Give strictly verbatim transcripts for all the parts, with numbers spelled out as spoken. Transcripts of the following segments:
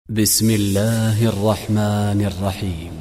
بسم الله الرحمن الرحيم.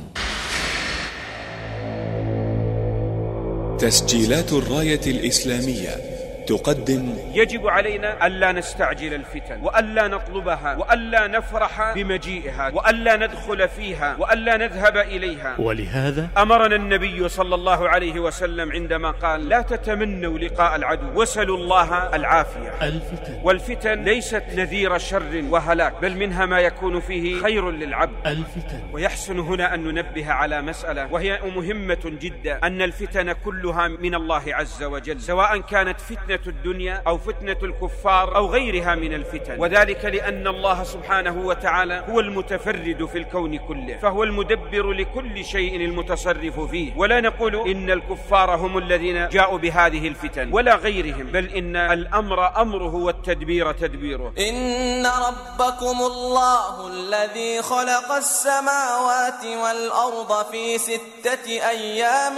تسجيلات الراية الإسلامية تقدم: يجب علينا ألا نستعجل الفتن، وألا نطلبها، وألا نفرح بمجيئها، وألا ندخل فيها، وألا نذهب إليها. ولهذا أمرنا النبي صلى الله عليه وسلم عندما قال: لا تتمنوا لقاء العدو واسألوا الله العافية. الفتن والفتن ليست نذير شر وهلاك، بل منها ما يكون فيه خير للعبد. الفتن ويحسن هنا أن ننبه على مسألة وهي مهمة جدا، أن الفتن كلها من الله عز وجل، سواء كانت فتنة الدنيا أو فتنة الكفار أو غيرها من الفتن، وذلك لأن الله سبحانه وتعالى هو المتفرد في الكون كله، فهو المدبر لكل شيء المتصرف فيه. ولا نقول إن الكفار هم الذين جاءوا بهذه الفتن ولا غيرهم، بل إن الأمر أمره والتدبير تدبيره. إن ربكم الله الذي خلق السماوات والأرض في ستة أيام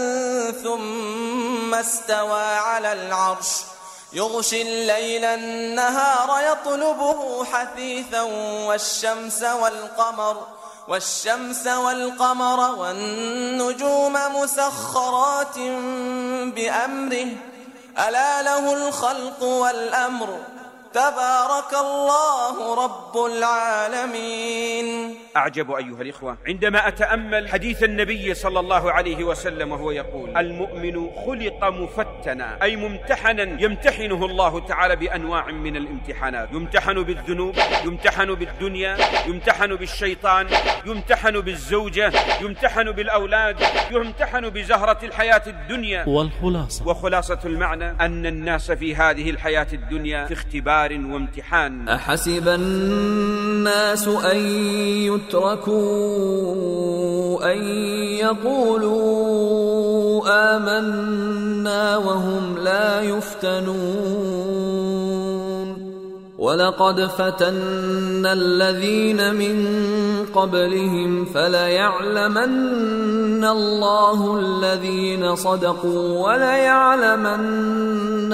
ثم استوى على العرش يغشي الليل النهار يطلبه حثيثا والشمس والقمر والشمس والقمر والنجوم مسخرات بأمره ألا له الخلق والأمر تبارك الله رب العالمين. أعجب أيها الإخوة عندما أتأمل حديث النبي صلى الله عليه وسلم وهو يقول: المؤمن خلق مفتنا، أي ممتحنا يمتحنه الله تعالى بأنواع من الامتحانات، يمتحن بالذنوب، يمتحن بالدنيا، يمتحن بالشيطان، يمتحن بالزوجة، يمتحن بالأولاد، يمتحن بزهرة الحياة الدنيا. والخلاصة وخلاصة المعنى أن الناس في هذه الحياة الدنيا في اختبار وامتحان. أحسب الناس أن يتركوا أن يقولوا آمنا وهم لا يفتنون ولقد فتنا الذين من قبلهم فليعلمن الله الذين صدقوا وليعلمن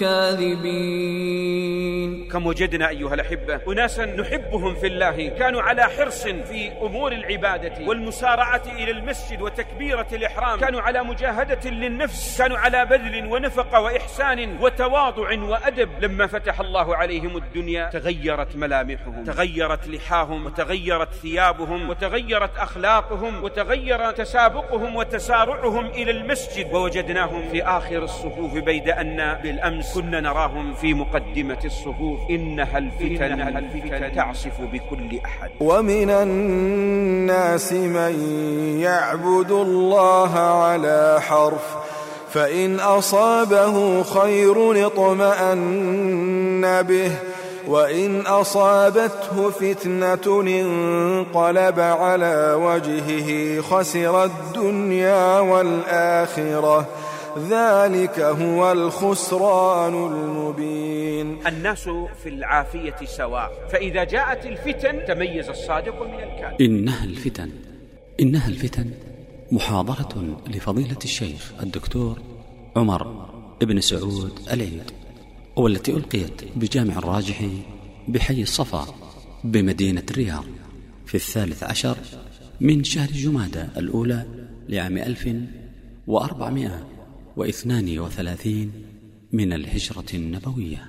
الكاذبين. كم وجدنا أيها الأحبة أناسا نحبهم في الله، كانوا على حرص في أمور العبادة والمسارعة إلى المسجد وتكبيرة الإحرام، كانوا على مجاهدة للنفس، كانوا على بذل ونفقة وإحسان وتواضع وأدب. لما فتح الله عليهم الدنيا تغيرت ملامحهم، تغيرت لحاهم، وتغيرت ثيابهم، وتغيرت أخلاقهم، وتغير تسابقهم وتسارعهم إلى المسجد، ووجدناهم في آخر الصفوف، بيد أن بالأمس كنا نراهم في مقدمة الصفوف. إنها الفتن, إنها الفتن تعصف بكل أحد. ومن الناس من يعبد الله على حرف فإن أصابه خير اطمأن به وإن أصابته فتنة انقلب على وجهه خسر الدنيا والآخرة ذلك هو الخسران المبين. الناس في العافية سواء، فإذا جاءت الفتن تميز الصادق من الكاذب. إنها الفتن إنها الفتن محاضرة لفضيلة الشيخ الدكتور عمر بن سعود العيد، والتي ألقيت بجامع الراجحي بحي الصفا بمدينة الرياض في الثالث عشر من شهر جمادى الأولى لعام ألف وأربعمائة واثنان وثلاثين من الهجرة النبوية.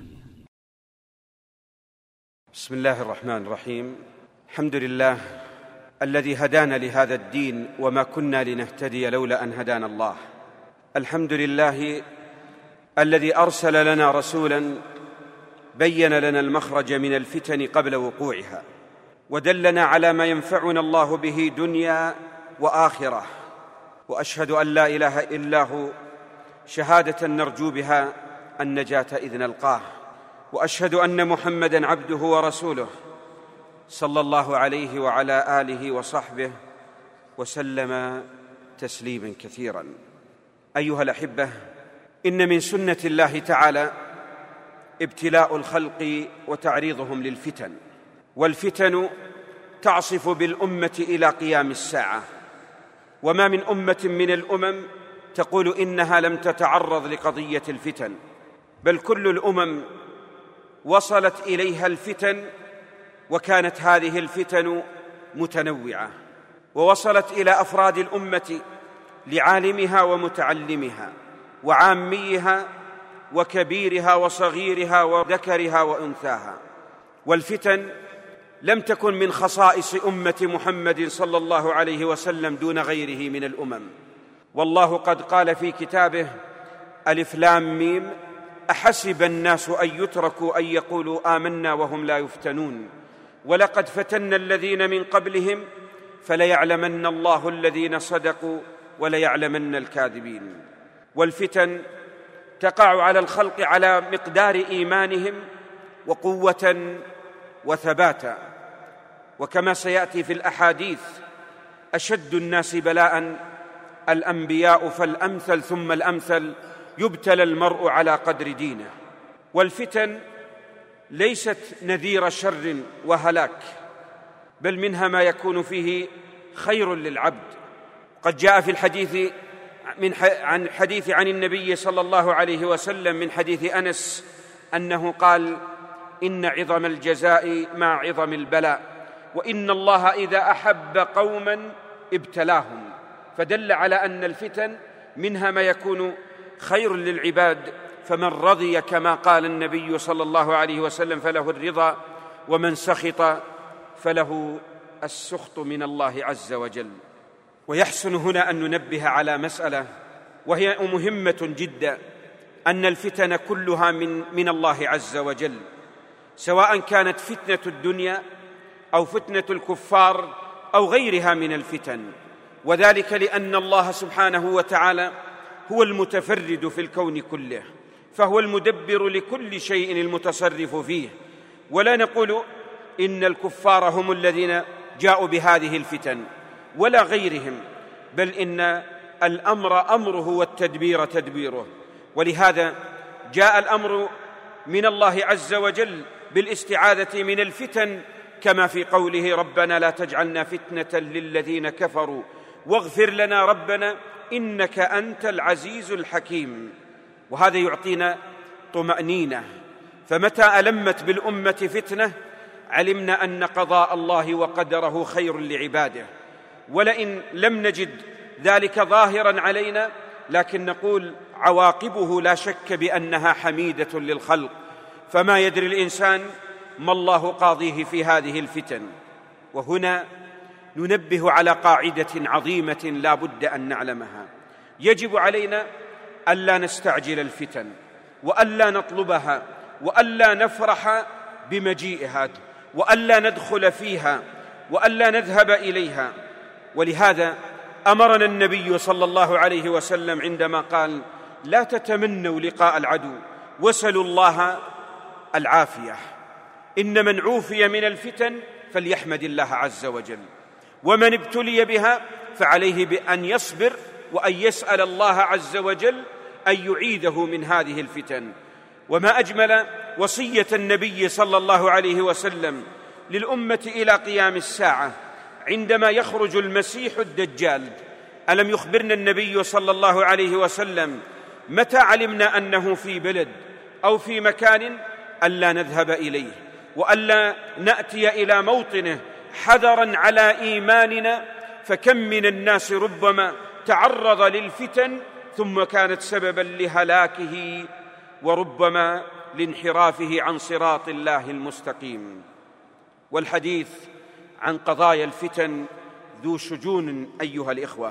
بسم الله الرحمن الرحيم. الحمد لله الذي هدانا لهذا الدين وما كنا لنهتدي لولا أن هدانا الله. الحمد لله الذي أرسل لنا رسولا بين لنا المخرج من الفتن قبل وقوعها، ودلنا على ما ينفعنا الله به دنيا وآخرة. وأشهد أن لا إله إلا هو شهادة نرجو بها النجاة إذ نلقاه، وأشهد أن محمدًا عبده ورسوله صلى الله عليه وعلى آله وصحبه وسلم تسليما كثيرا. أيها الأحبة، إن من سنة الله تعالى ابتلاء الخلق وتعريضهم للفتن، والفتن تعصف بالأمة إلى قيام الساعة، وما من أمة من الأمم تقول إنها لم تتعرض لقضية الفتن، بل كل الأمم وصلت إليها الفتن وكانت هذه الفتن متنوعة ووصلت إلى أفراد الأمة، لعالمها ومتعلمها وعاميها وكبيرها وصغيرها وذكرها وأنثاها. والفتن لم تكن من خصائص أمة محمد صلى الله عليه وسلم دون غيره من الأمم. والله قد قال في كتابه: ألف لام ميم أحسب الناس أن يتركوا أن يقولوا آمنا وهم لا يفتنون ولقد فتنا الذين من قبلهم فليعلمن الله الذين صدقوا وليعلمن الكاذبين. والفتن تقع على الخلق على مقدار إيمانهم وقوة وثباتا، وكما سيأتي في الأحاديث: أشد الناس بلاء الأنبياء فالأمثل ثم الأمثل يبتلى المرء على قدر دينه. والفتن ليست نذير شر وهلاك، بل منها ما يكون فيه خير للعبد. قد جاء في الحديث من عن حديث عن النبي صلى الله عليه وسلم من حديث أنس أنه قال: إن عظم الجزاء مع عظم البلاء، وإن الله إذا أحب قوما ابتلاهم. فدل على أن الفتن منها ما يكون خير للعباد، فمن رضي كما قال النبي صلى الله عليه وسلم فله الرضا، ومن سخط فله السخط من الله عز وجل. ويحسن هنا أن ننبه على مسألة وهي مهمة جدا، أن الفتن كلها من, من الله عز وجل، سواء كانت فتنة الدنيا أو فتنة الكفار أو غيرها من الفتن، وذلك لأن الله سبحانه وتعالى هو المتفرد في الكون كله، فهو المدبر لكل شيء المتصرف فيه. ولا نقول إن الكفار هم الذين جاءوا بهذه الفتن ولا غيرهم، بل إن الأمر أمره والتدبير تدبيره. ولهذا جاء الأمر من الله عز وجل بالاستعاذة من الفتن، كما في قوله: ربنا لا تجعلنا فتنة للذين كفروا واغفر لنا ربنا إنك أنت العزيز الحكيم. وهذا يعطينا طمأنينة، فمتى ألمت بالأمة فتنة علمنا أن قضاء الله وقدره خير لعباده. ولئن لم نجد ذلك ظاهرا علينا، لكن نقول عواقبه لا شك بأنها حميدة للخلق، فما يدري الإنسان ما الله قاضيه في هذه الفتن. وهنا ننبه على قاعدة عظيمة لا بد أن نعلمها: يجب علينا ألا نستعجل الفتن، وألا نطلبها، وألا نفرح بمجيئها، وألا ندخل فيها، وألا نذهب إليها. ولهذا أمرنا النبي صلى الله عليه وسلم عندما قال: لا تتمنوا لقاء العدو واسألوا الله العافية. إن من عوفي من الفتن فليحمد الله عز وجل، ومن ابتلي بها فعليه بأن يصبر وأن يسأل الله عز وجل أن يعيده من هذه الفتن. وما أجمل وصية النبي صلى الله عليه وسلم للأمة إلى قيام الساعة عندما يخرج المسيح الدجال. ألم يخبرنا النبي صلى الله عليه وسلم متى علمنا أنه في بلد أو في مكان ألا نذهب إليه، وألا نأتي إلى موطنه حذرا على إيماننا؟ فكم من الناس ربما تعرض للفتن ثم كانت سببا لهلاكه وربما لانحرافه عن صراط الله المستقيم. والحديث عن قضايا الفتن ذو شجون أيها الإخوة،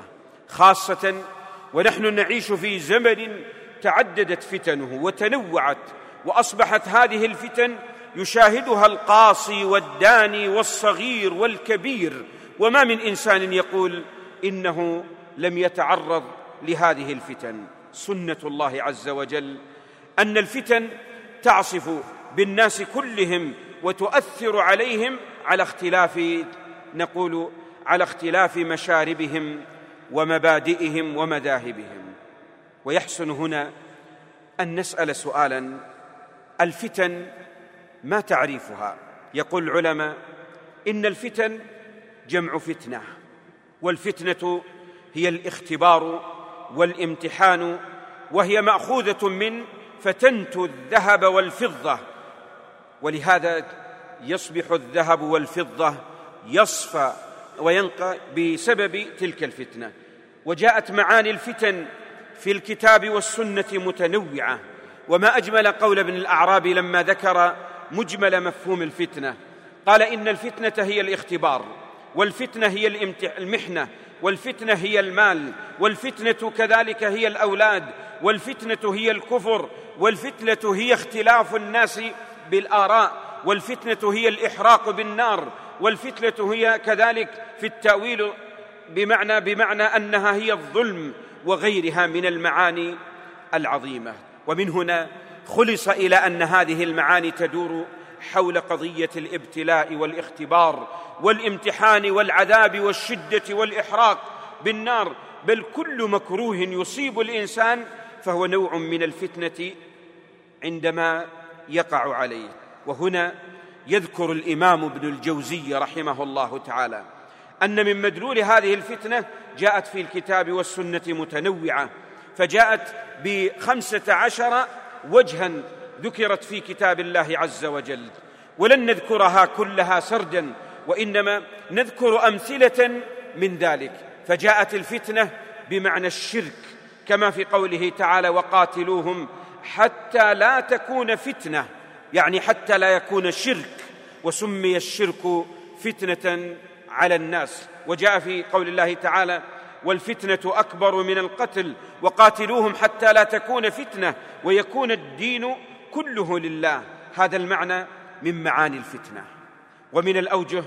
خاصة ونحن نعيش في زمن تعددت فتنه وتنوعت، وأصبحت هذه الفتن يشاهدها القاصي والداني والصغير والكبير، وما من إنسان يقول إنه لم يتعرض لهذه الفتن. سنة الله عز وجل أن الفتن تعصف بالناس كلهم وتؤثر عليهم على اختلاف نقول على اختلاف مشاربهم ومبادئهم ومذاهبهم. ويحسن هنا أن نسأل سؤالا: الفتن ما تعريفها؟ يقول العلماء: إن الفتن جمع فتنة، والفتنة هي الاختبار والامتحان، وهي مأخوذة من فتنت الذهب والفضة. ولهذا يصبح الذهب والفضة يصفى وينقى بسبب تلك الفتنة. وجاءت معاني الفتن في الكتاب والسنة متنوعة، وما أجمل قول ابن الأعرابي لما ذكر مجمل مفهوم الفتنة، قال إن الفتنة هي الاختبار، والفتنة هي المحنة، والفتنة هي المال، والفتنة كذلك هي الأولاد، والفتنة هي الكفر، والفتنة هي اختلاف الناس بالآراء، والفتنة هي الإحراق بالنار، والفتنة هي كذلك في التأويل بمعنى بمعنى أنها هي الظلم وغيرها من المعاني العظيمة. ومن هنا خلص إلى أن هذه المعاني تدور حول قضية الابتلاء والاختبار والامتحان والعذاب والشدة والإحراق بالنار، بل كل مكروه يصيب الإنسان فهو نوع من الفتنة عندما يقع عليه. وهنا يذكر الإمام ابن الجوزي رحمه الله تعالى أن من مدلول هذه الفتنة جاءت في الكتاب والسنة متنوعة، فجاءت بخمسة عشر وجها ذكرت في كتاب الله عز وجل، ولن نذكرها كلها سردا، وإنما نذكر أمثلة من ذلك. فجاءت الفتنة بمعنى الشرك كما في قوله تعالى: وقاتلوهم حتى لا تكون فتنة، يعني حتى لا يكون شرك، وسمي الشرك فتنة على الناس. وجاء في قول الله تعالى: والفتنة أكبر من القتل وقاتلوهم حتى لا تكون فتنة ويكون الدين كله لله. هذا المعنى من معاني الفتنة. ومن الأوجه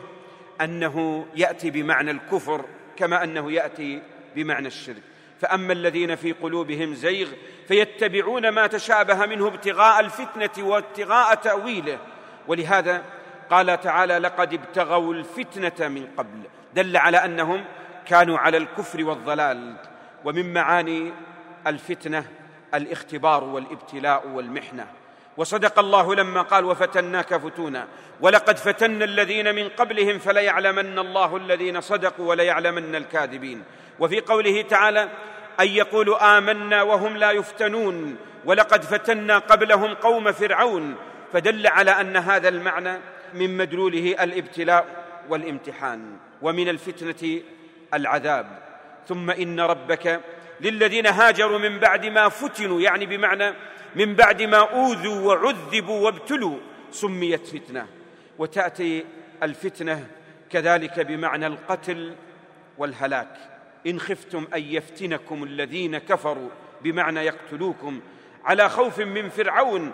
أنه يأتي بمعنى الكفر كما أنه يأتي بمعنى الشرك. فأما الذين في قلوبهم زيغ فيتبعون ما تشابه منه ابتغاء الفتنة وابتغاء تأويله. ولهذا قال تعالى: لقد ابتغوا الفتنة من قبل، دل على أنهم كانوا على الكفر والضلال. ومن معاني الفتنة الاختبار والابتلاء والمحنة. وصدق الله لما قال: وفتناك فتونا ولقد فتنا الذين من قبلهم فليعلمن الله الذين صدقوا وليعلمن الكاذبين. وفي قوله تعالى: أن يقولوا آمنا وهم لا يفتنون ولقد فتنا قبلهم قوم فرعون. فدل على أن هذا المعنى من مدلوله الابتلاء والامتحان. ومن الفتنة العذاب. ثم إن ربك للذين هاجروا من بعد ما فتنوا، يعني بمعنى من بعد ما أوذوا وعذبوا وابتلوا، سميت فتنة. وتأتي الفتنة كذلك بمعنى القتل والهلاك. إن خفتم أن يفتنكم الذين كفروا، بمعنى يقتلوكم، على خوف من فرعون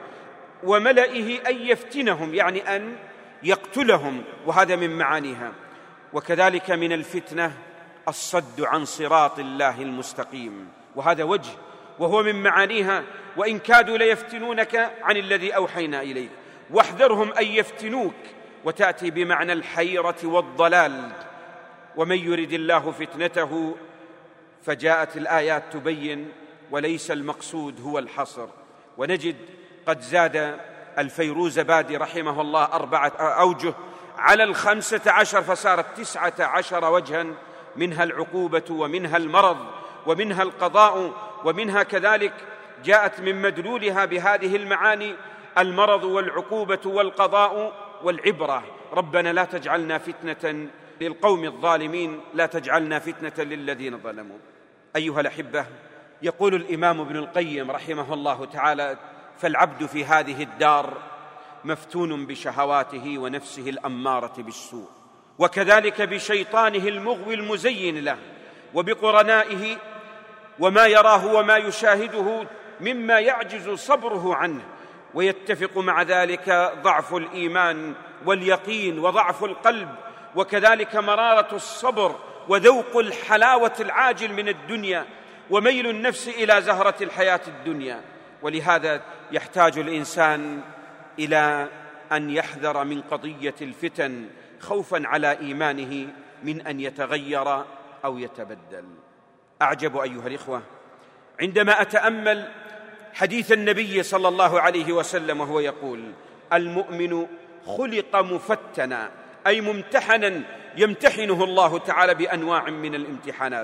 وملئه أن يفتنهم، يعني أن يقتلهم، وهذا من معانيها. وكذلك من الفتنة الصد عن صراط الله المستقيم، وهذا وجه وهو من معانيها: وإن كادوا ليفتنونك عن الذي أوحينا إليك واحذرهم أن يفتنوك. وتأتي بمعنى الحيرة والضلال. ومن يرد الله فتنته، فجاءت الآيات تبين، وليس المقصود هو الحصر. ونجد قد زاد الفيروزبادي رحمه الله أربعة أوجه على الخمسة عشر، فصارت تسعة عشر وجها، منها العقوبة ومنها المرض ومنها القضاء، ومنها كذلك جاءت من مدلولها بهذه المعاني المرض والعقوبة والقضاء والعبرة. ربنا لا تجعلنا فتنة للقوم الظالمين، لا تجعلنا فتنة للذين ظلموا. أيها الأحبة، يقول الإمام ابن القيم رحمه الله تعالى: فالعبد في هذه الدار مفتون بشهواته ونفسه الأمارة بالسوء، وكذلك بشيطانه المغوي المزين له، وبقرنائه وما يراه وما يشاهده مما يعجز صبره عنه. ويتفق مع ذلك ضعف الإيمان واليقين وضعف القلب، وكذلك مرارة الصبر وذوق الحلاوة العاجل من الدنيا، وميل النفس إلى زهرة الحياة الدنيا. ولهذا يحتاج الإنسان إلى أن يحذر من قضية الفتن خوفاً على إيمانه من أن يتغير أو يتبدل. أعجب أيها الإخوة عندما أتأمل حديث النبي صلى الله عليه وسلم وهو يقول: المؤمن خلق مفتنا، أي ممتحنا يمتحنه الله تعالى بأنواع من الامتحانات.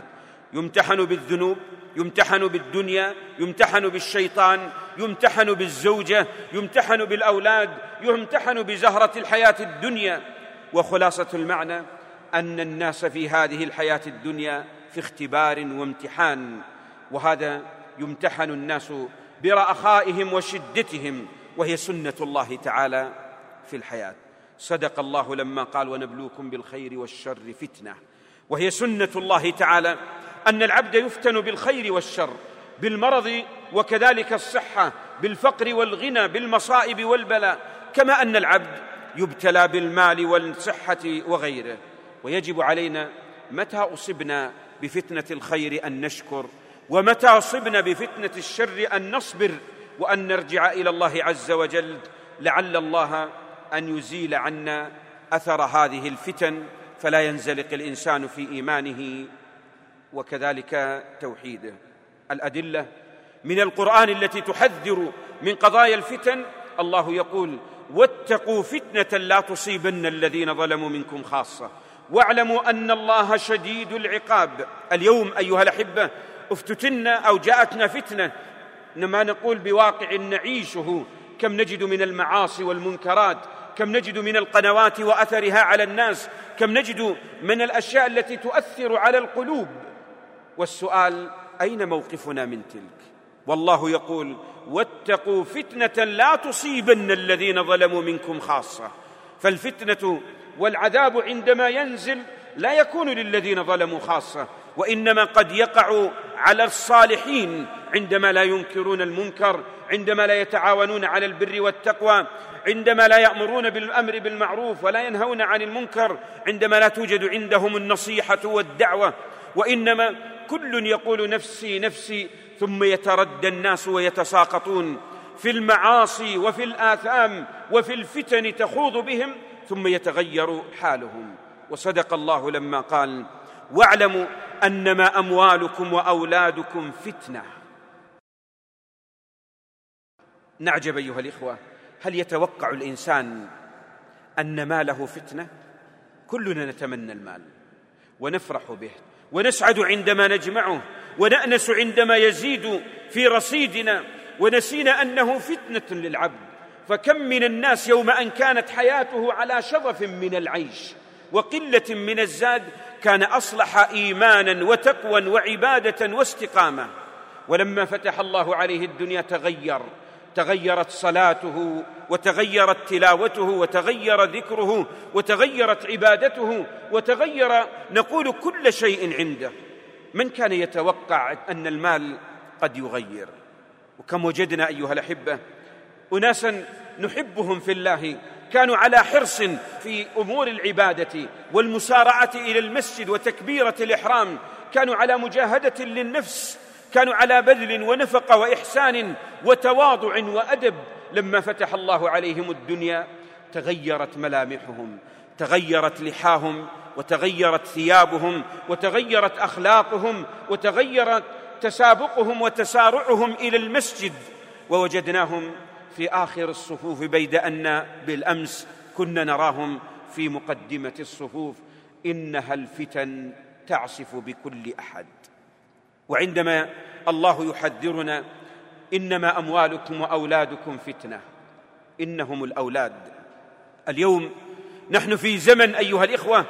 يمتحن بالذنوب، يمتحن بالدنيا، يمتحن بالشيطان، يمتحن بالزوجة، يمتحن بالأولاد، يمتحن بزهرة الحياة الدنيا. وخلاصة المعنى أن الناس في هذه الحياة الدنيا في اختبار وامتحان، وهذا يمتحن الناس برخائهم وشدتهم، وهي سنة الله تعالى في الحياة. صدق الله لما قال ونبلوكم بالخير والشر فتنة، وهي سنة الله تعالى أن العبد يفتن بالخير والشر، بالمرض وكذلك الصحة، بالفقر والغنى، بالمصائب والبلاء، كما أن العبد يبتلى بالمال والصحة وغيره. ويجب علينا متى أصبنا بفتنة الخير أن نشكر، ومتى أصبنا بفتنة الشر أن نصبر، وأن نرجع إلى الله عز وجل، لعل الله أن يزيل عنا أثر هذه الفتن، فلا ينزلق الإنسان في إيمانه وكذلك توحيده. الأدلة من القرآن التي تحذر من قضايا الفتن، الله يقول واتقوا فتنة لا تصيبن الذين ظلموا منكم خاصة واعلموا أن الله شديد العقاب. اليوم أيها الأحبة افتتنا أو جاءتنا فتنة، ما نقول بواقع نعيشه، كم نجد من المعاصي والمنكرات، كم نجد من القنوات وأثرها على الناس، كم نجد من الأشياء التي تؤثر على القلوب. والسؤال أين موقفنا من تلك؟ والله يقول واتقوا فتنة لا تصيبن الذين ظلموا منكم خاصة. فالفتنة والعذاب عندما ينزل لا يكون للذين ظلموا خاصة، وإنما قد يقع على الصالحين عندما لا ينكرون المنكر، عندما لا يتعاونون على البر والتقوى، عندما لا يأمرون بالأمر بالمعروف ولا ينهون عن المنكر، عندما لا توجد عندهم النصيحة والدعوة، وإنما كل يقول نفسي نفسي، ثم يتردى الناس ويتساقطون في المعاصي وفي الآثام وفي الفتن تخوض بهم، ثم يتغير حالهم. وصدق الله لما قال واعلموا أنما أموالكم وأولادكم فتنة. نعجب أيها الإخوة، هل يتوقع الإنسان أن ماله فتنة؟ كلنا نتمنى المال ونفرح به ونسعد عندما نجمعه ونأنس عندما يزيد في رصيدنا، ونسينا أنه فتنة للعبد. فكم من الناس يوم أن كانت حياته على شظف من العيش وقلة من الزاد كان أصلح إيمانا وتقوى وعبادة واستقامة، ولما فتح الله عليه الدنيا تغير، تغيرت صلاته وتغيرت تلاوته وتغير ذكره وتغيرت عبادته وتغير نقول كل شيء عنده. من كان يتوقع أن المال قد يغير؟ وكم وجدنا أيها الأحبة أناسا نحبهم في الله كانوا على حرص في أمور العبادة والمسارعة إلى المسجد وتكبيرة الإحرام، كانوا على مجاهدة للنفس، كانوا على بذل ونفقة وإحسان وتواضع وأدب. لما فتح الله عليهم الدنيا تغيرت ملامحهم، تغيرت لحاهم، وتغيرت ثيابهم، وتغيرت أخلاقهم، وتغيرت تسابقهم وتسارعهم إلى المسجد، ووجدناهم في آخر الصفوف، بيد أن بالأمس كنا نراهم في مقدمة الصفوف. إنها الفتن تعصف بكل أحد. وعندما الله يحذرنا إنما أموالكم وأولادكم فتنة، إنهم الأولاد. اليوم نحن في زمن أيها الإخوة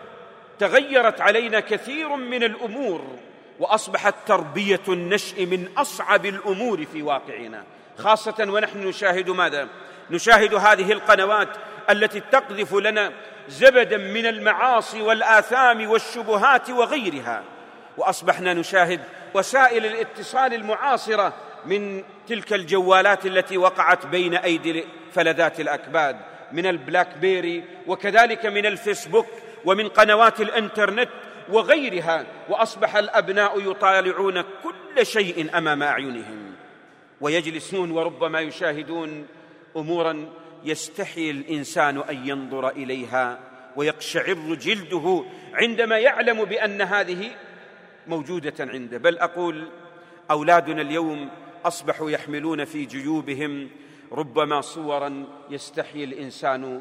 تغيرت علينا كثير من الأمور، وأصبحت تربية النشء من أصعب الأمور في واقعنا، خاصة ونحن نشاهد ماذا؟ نشاهد هذه القنوات التي تقذف لنا زبدا من المعاصي والآثام والشبهات وغيرها، وأصبحنا نشاهد وسائل الاتصال المعاصرة من تلك الجوالات التي وقعت بين أيدي فلذات الأكباد، من البلاك بيري وكذلك من الفيسبوك ومن قنوات الإنترنت وغيرها، وأصبح الأبناء يطالعون كل شيء أمام أعينهم، ويجلسون وربما يشاهدون أمورا يستحي الإنسان أن ينظر إليها ويقشعر جلده عندما يعلم بأن هذه موجودة عنده. بل أقول أولادنا اليوم أصبحوا يحملون في جيوبهم ربما صورا يستحي الإنسان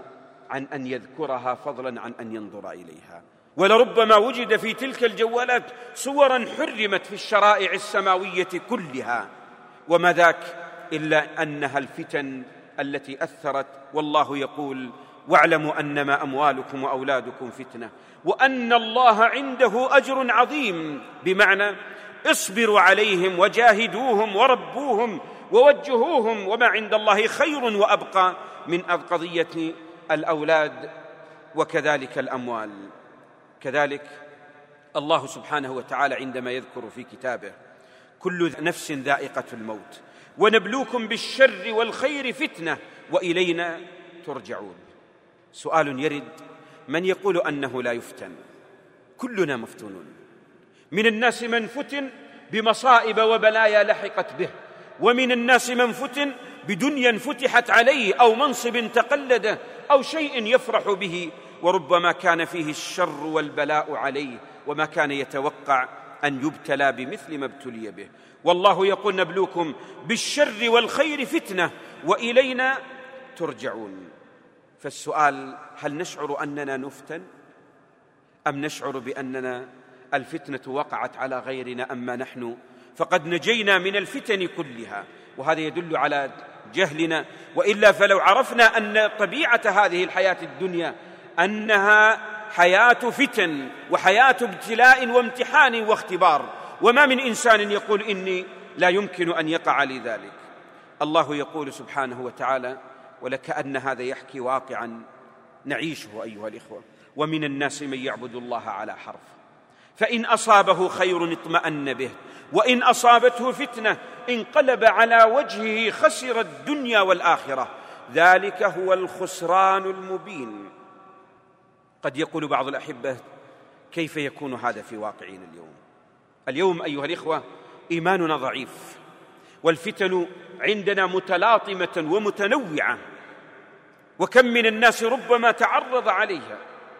عن أن يذكرها فضلا عن أن ينظر إليها. ولربما وجد في تلك الجوالات صورا حرمت في الشرائع السماوية كلها، وما ذاك إلا أنها الفتن التي أثرت. والله يقول: واعلموا أنما أموالكم وأولادكم فتنة وأن الله عنده أجر عظيم، بمعنى اصبروا عليهم وجاهدوهم وربوهم ووجهوهم، وما عند الله خير وأبقى من قضية الأولاد وكذلك الأموال. كذلك الله سبحانه وتعالى عندما يذكر في كتابه: كل نفس ذائقة الموت ونبلوكم بالشر والخير فتنة وإلينا ترجعون. سؤال يرد: من يقول أنه لا يفتن؟ كلنا مفتونون. من الناس من فتن بمصائب وبلايا لحقت به، ومن الناس من فتن بدنيا فتحت عليه أو منصب تقلده أو شيء يفرح به، وربما كان فيه الشر والبلاء عليه وما كان يتوقع أن يبتلى بمثل ما ابتلي به. والله يقول: نبلوكم بالشر والخير فتنة وإلينا ترجعون. فالسؤال: هل نشعر أننا نفتن أم نشعر بأننا الفتنة وقعت على غيرنا؟ أما نحن فقد نجينا من الفتن كلها، وهذا يدل على جهلنا. وإلا فلو عرفنا أن طبيعة هذه الحياة الدنيا أنها حياة فتن وحياة ابتلاء وامتحان واختبار، وما من إنسان يقول إني لا يمكن أن يقع لي ذلك. الله يقول سبحانه وتعالى: ولكأن هذا يحكي واقعا نعيشه أيها الإخوة: ومن الناس من يعبد الله على حرف، فإن أصابه خير اطمأن به، وإن أصابته فتنة انقلب على وجهه خسر الدنيا والآخرة، ذلك هو الخسران المبين. قد يقول بعض الأحبة: كيف يكون هذا في واقعنا اليوم؟ اليوم أيها الإخوة إيماننا ضعيف، والفتن عندنا متلاطمة ومتنوعة، وكم من الناس ربما تعرض عليها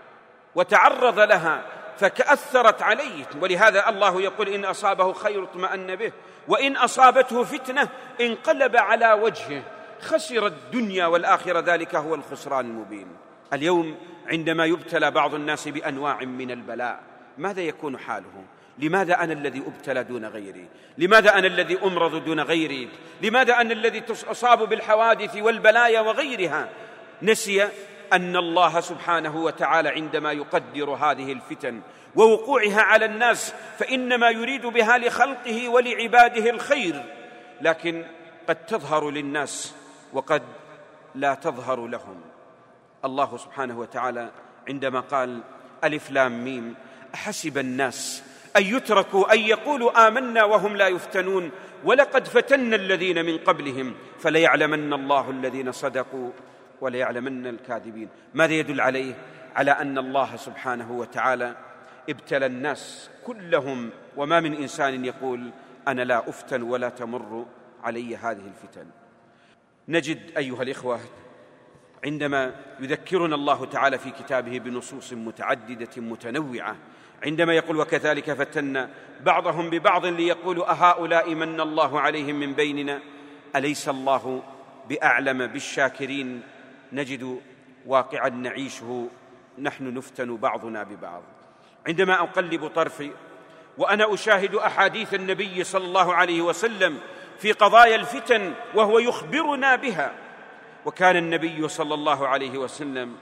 وتعرض لها فكأثرت عليه. ولهذا الله يقول: إن أصابه خير اطمأن به، وإن أصابته فتنة انقلب على وجهه خسر الدنيا والآخرة، ذلك هو الخسران المبين. اليوم عندما يبتلى بعض الناس بأنواع من البلاء، ماذا يكون حاله؟ لماذا أنا الذي أبتلى دون غيري؟ لماذا أنا الذي أمرض دون غيري؟ لماذا أنا الذي أصاب بالحوادث والبلايا وغيرها؟ نسي أن الله سبحانه وتعالى عندما يقدر هذه الفتن ووقوعها على الناس فإنما يريد بها لخلقه ولعباده الخير، لكن قد تظهر للناس وقد لا تظهر لهم. الله سبحانه وتعالى عندما قال: ألف لام ميم أحسب الناس أن يتركوا أن يقولوا آمنا وهم لا يفتنون ولقد فتنا الذين من قبلهم فليعلمن الله الذين صدقوا وليعلمن الكاذبين. ماذا يدل عليه؟ على أن الله سبحانه وتعالى ابتلى الناس كلهم، وما من إنسان يقول أنا لا أفتن ولا تمر علي هذه الفتن. نجد أيها الإخوة عندما يذكرنا الله تعالى في كتابه بنصوص متعددة متنوعة، عندما يقول: وكذلك فتنا بعضهم ببعض ليقولوا أهؤلاء من الله عليهم من بيننا أليس الله بأعلم بالشاكرين، نجد واقعا نعيشه نحن نفتن بعضنا ببعض. عندما أقلب طرفي وأنا أشاهد أحاديث النبي صلى الله عليه وسلم في قضايا الفتن وهو يخبرنا بها، وكان النبي صلى الله عليه وسلم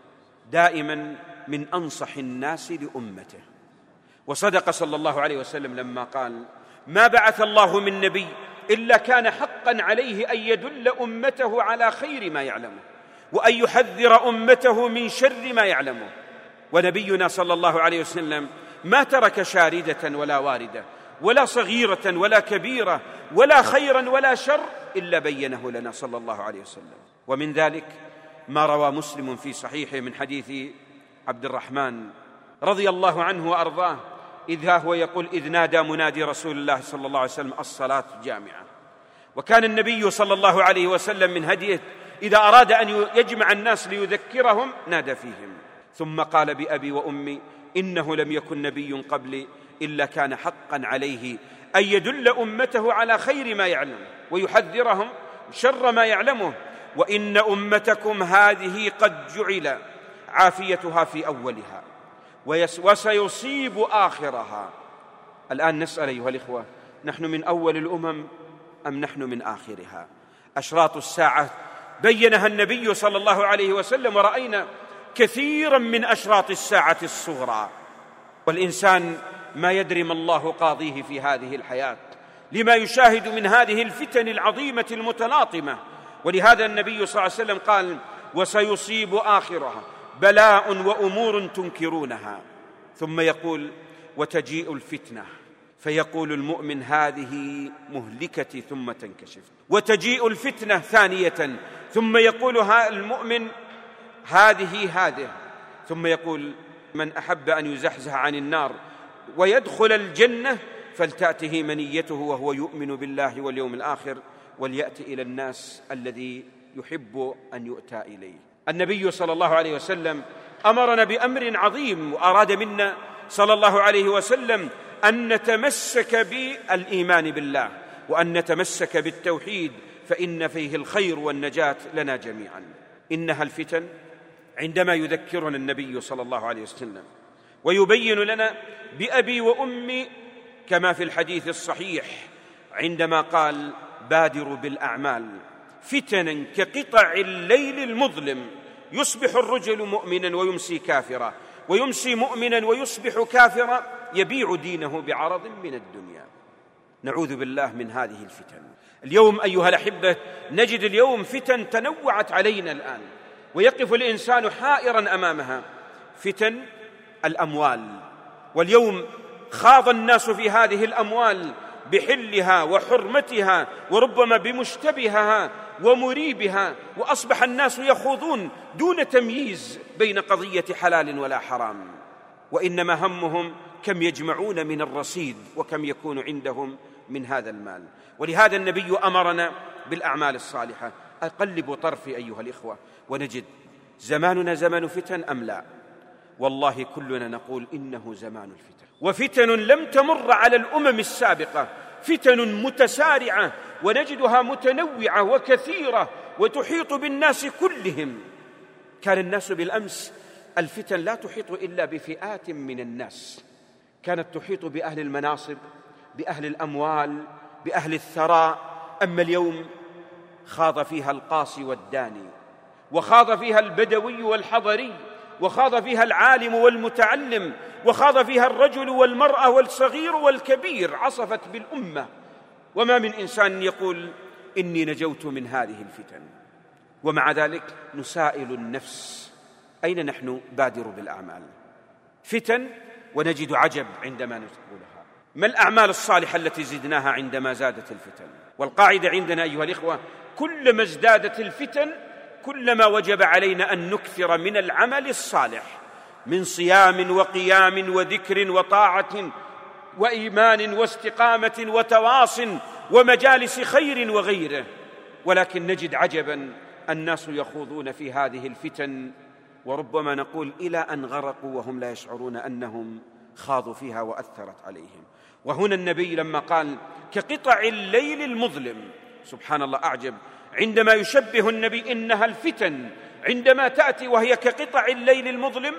دائما من أنصح الناس لأمته، وصدق صلى الله عليه وسلم لما قال: ما بعث الله من نبي إلا كان حقا عليه أن يدل أمته على خير ما يعلمه وأن يحذر أمته من شر ما يعلمه. ونبينا صلى الله عليه وسلم ما ترك شاردة ولا واردة ولا صغيرة ولا كبيرة ولا خيرا ولا شر إلا بينه لنا صلى الله عليه وسلم. ومن ذلك ما روى مسلم في صحيحه من حديث عبد الرحمن رضي الله عنه وأرضاه، إذ هو يقول: إذ نادى منادي رسول الله صلى الله عليه وسلم الصلاة جامعة. وكان النبي صلى الله عليه وسلم من هديه إذا أراد أن يجمع الناس ليذكرهم نادى فيهم، ثم قال: بأبي وأمي إنه لم يكن نبي قبلي إلا كان حقا عليه أن يدل أمته على خير ما يعلم ويحذرهم شر ما يعلمه وإن أمتكم هذه قد جعل عافيتها في أولها وسيصيب آخرها. الآن نسأل أيها الإخوة، نحن من أول الأمم أم نحن من آخرها؟ أشراط الساعة بينها النبي صلى الله عليه وسلم، ورأينا كثيرا من أشراط الساعة الصغرى، والإنسان ما يدري ما الله قاضيه في هذه الحياة لما يشاهد من هذه الفتن العظيمة المتلاطمة. ولهذا النبي صلى الله عليه وسلم قال: وسيصيب آخرها بلاء وأمور تنكرونها. ثم يقول: وتجيء الفتنة فيقول المؤمن هذه مهلكتي ثم تنكشف، وتجيء الفتنة ثانية ثم يقول المؤمن هذه هذه، ثم يقول: من أحب أن يزحزح عن النار ويدخل الجنة فلتأته منيته وهو يؤمن بالله واليوم الآخر وليأتي إلى الناس الذي يحب أن يؤتى إليه. النبي صلى الله عليه وسلم أمرنا بأمر عظيم، وأراد منا صلى الله عليه وسلم أن نتمسك بالإيمان بالله وأن نتمسك بالتوحيد، فإن فيه الخير والنجاة لنا جميعا. إنها الفتن عندما يذكرنا النبي صلى الله عليه وسلم ويبين لنا بأبي وأمي كما في الحديث الصحيح عندما قال: بادروا بالأعمال فتنا كقطع الليل المظلم، يصبح الرجل مؤمنا ويمسي كافرا، ويمسي مؤمنا ويصبح كافرا، يبيع دينه بعرض من الدنيا. نعوذ بالله من هذه الفتن. اليوم أيها الأحبة نجد اليوم فتن تنوعت علينا الآن، ويقف الإنسان حائرا أمامها. فتن الأموال، واليوم خاض الناس في هذه الأموال بحلها وحرمتها وربما بمشتبهها ومريبها، وأصبح الناس يخوضون دون تمييز بين قضية حلال ولا حرام، وإنما همهم كم يجمعون من الرصيد وكم يكون عندهم من هذا المال. ولهذا النبي أمرنا بالأعمال الصالحة. أقلب طرفي أيها الإخوة ونجد زماننا زمن فتن أم لا؟ والله كلنا نقول إنه زمان الفتن، وفتن لم تمر على الأمم السابقة، فتن متسارعة ونجدها متنوعة وكثيرة وتحيط بالناس كلهم. كان الناس بالأمس الفتن لا تحيط إلا بفئات من الناس، كانت تحيط بأهل المناصب، بأهل الأموال، بأهل الثراء. أما اليوم خاض فيها القاصي والداني، وخاض فيها البدوي والحضري، وخاض فيها العالم والمتعلم، وخاض فيها الرجل والمرأة والصغير والكبير. عصفت بالأمة، وما من إنسان يقول إني نجوت من هذه الفتن. ومع ذلك نسائل النفس: أين نحن؟ بادر بالأعمال. فتن ونجد عجب عندما نقولها. ما الأعمال الصالحة التي زدناها عندما زادت الفتن؟ والقاعدة عندنا أيها الإخوة: كلما ازدادت الفتن كلما وجب علينا أن نكثر من العمل الصالح، من صيام وقيام وذكر وطاعة وإيمان واستقامة وتواص ومجالس خير وغيره. ولكن نجد عجبا، الناس يخوضون في هذه الفتن وربما نقول إلى أن غرقوا وهم لا يشعرون أنهم خاضوا فيها وأثرت عليهم. وهنا النبي لما قال كقطع الليل المظلم، سبحان الله أعجب، عندما يشبه النبي إنها الفتن عندما تأتي وهي كقطع الليل المظلم،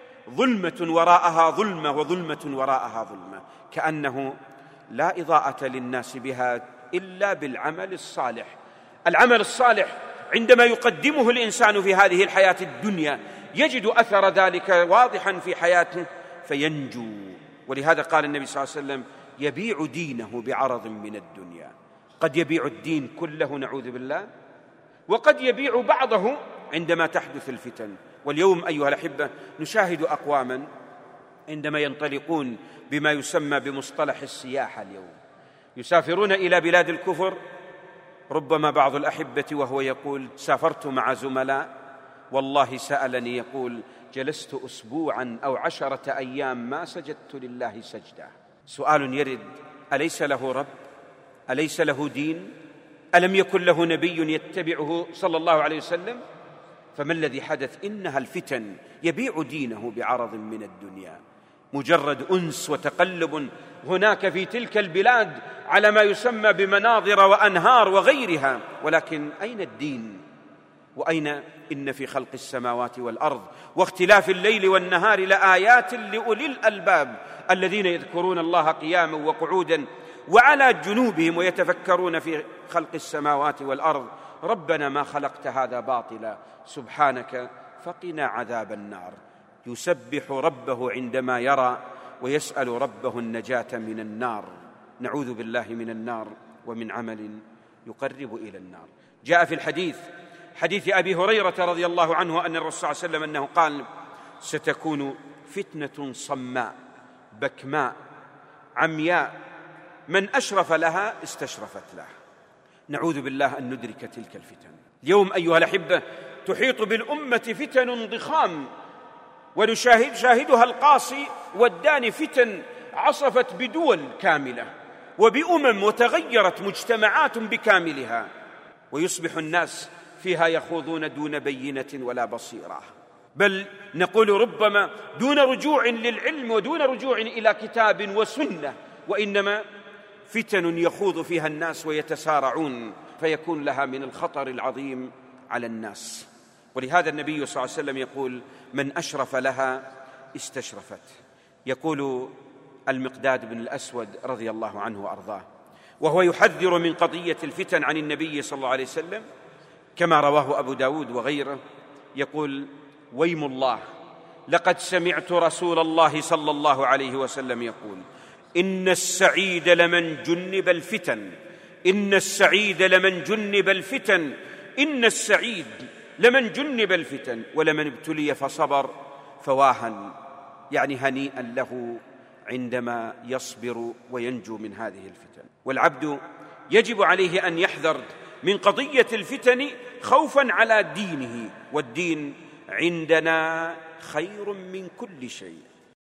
ظلمة وراءها ظلمة وظلمة وراءها ظلمة، كأنه لا إضاءة للناس بها إلا بالعمل الصالح. العمل الصالح عندما يقدمه الإنسان في هذه الحياة الدنيا يجد أثر ذلك واضحا في حياته فينجو. ولهذا قال النبي صلى الله عليه وسلم: يبيع دينه بعرض من الدنيا. قد يبيع الدين كله نعوذ بالله، وقد يبيع بعضه عندما تحدث الفتن. واليوم أيها الأحبة نشاهد أقواما عندما ينطلقون بما يسمى بمصطلح السياحة اليوم، يسافرون إلى بلاد الكفر. ربما بعض الأحبة وهو يقول: سافرت مع زملاء والله سألني يقول: جلست أسبوعا أو عشرة أيام ما سجدت لله سجدة. سؤال يرد: أليس له رب؟ أليس له دين؟ ألم يكن له نبي يتبعه صلى الله عليه وسلم؟ فما الذي حدث؟ إنها الفتن، يبيع دينه بعرض من الدنيا، مجرد أنس وتقلب هناك في تلك البلاد على ما يسمى بمناظر وأنهار وغيرها، ولكن أين الدين؟ وأين إن في خلق السماوات والأرض واختلاف الليل والنهار لآيات لأولي الألباب الذين يذكرون الله قياما وقعودا وعلى جنوبهم ويتفكرون في خلق السماوات والأرض ربنا ما خلقت هذا باطلا سبحانك فقنا عذاب النار. يسبح ربه عندما يرى ويسأل ربه النجاة من النار. نعوذ بالله من النار ومن عمل يقرب إلى النار. جاء في الحديث حديث أبي هريرة رضي الله عنه أن الرسول صلى الله عليه وسلم أنه قال ستكون فتنة صماء بكماء عمياء من أشرف لها استشرفت له. نعوذ بالله أن ندرك تلك الفتن. اليوم أيها الأحبة تحيط بالأمة فتن ضخام ونشاهد شاهدها القاصي والداني، فتن عصفت بدول كاملة وبأمم وتغيرت مجتمعات بكاملها، ويصبح الناس فيها يخوضون دون بينة ولا بصيرة، بل نقول ربما دون رجوع للعلم ودون رجوع إلى كتاب وسنة، وإنما فتن يخوض فيها الناس ويتسارعون فيكون لها من الخطر العظيم على الناس. ولهذا النبي صلى الله عليه وسلم يقول من أشرف لها استشرفت. يقول المقداد بن الأسود رضي الله عنه وأرضاه وهو يحذر من قضية الفتن عن النبي صلى الله عليه وسلم كما رواه أبو داود وغيره، يقول ويم الله لقد سمعت رسول الله صلى الله عليه وسلم يقول إن السعيد لمن جنب الفتن إن السعيد لمن جنب الفتن إن السعيد لمن جنب الفتن ولمن ابتلي فصبر فواها، يعني هنيئا له عندما يصبر وينجو من هذه الفتن. والعبد يجب عليه أن يحذر من قضية الفتن خوفا على دينه، والدين عندنا خير من كل شيء.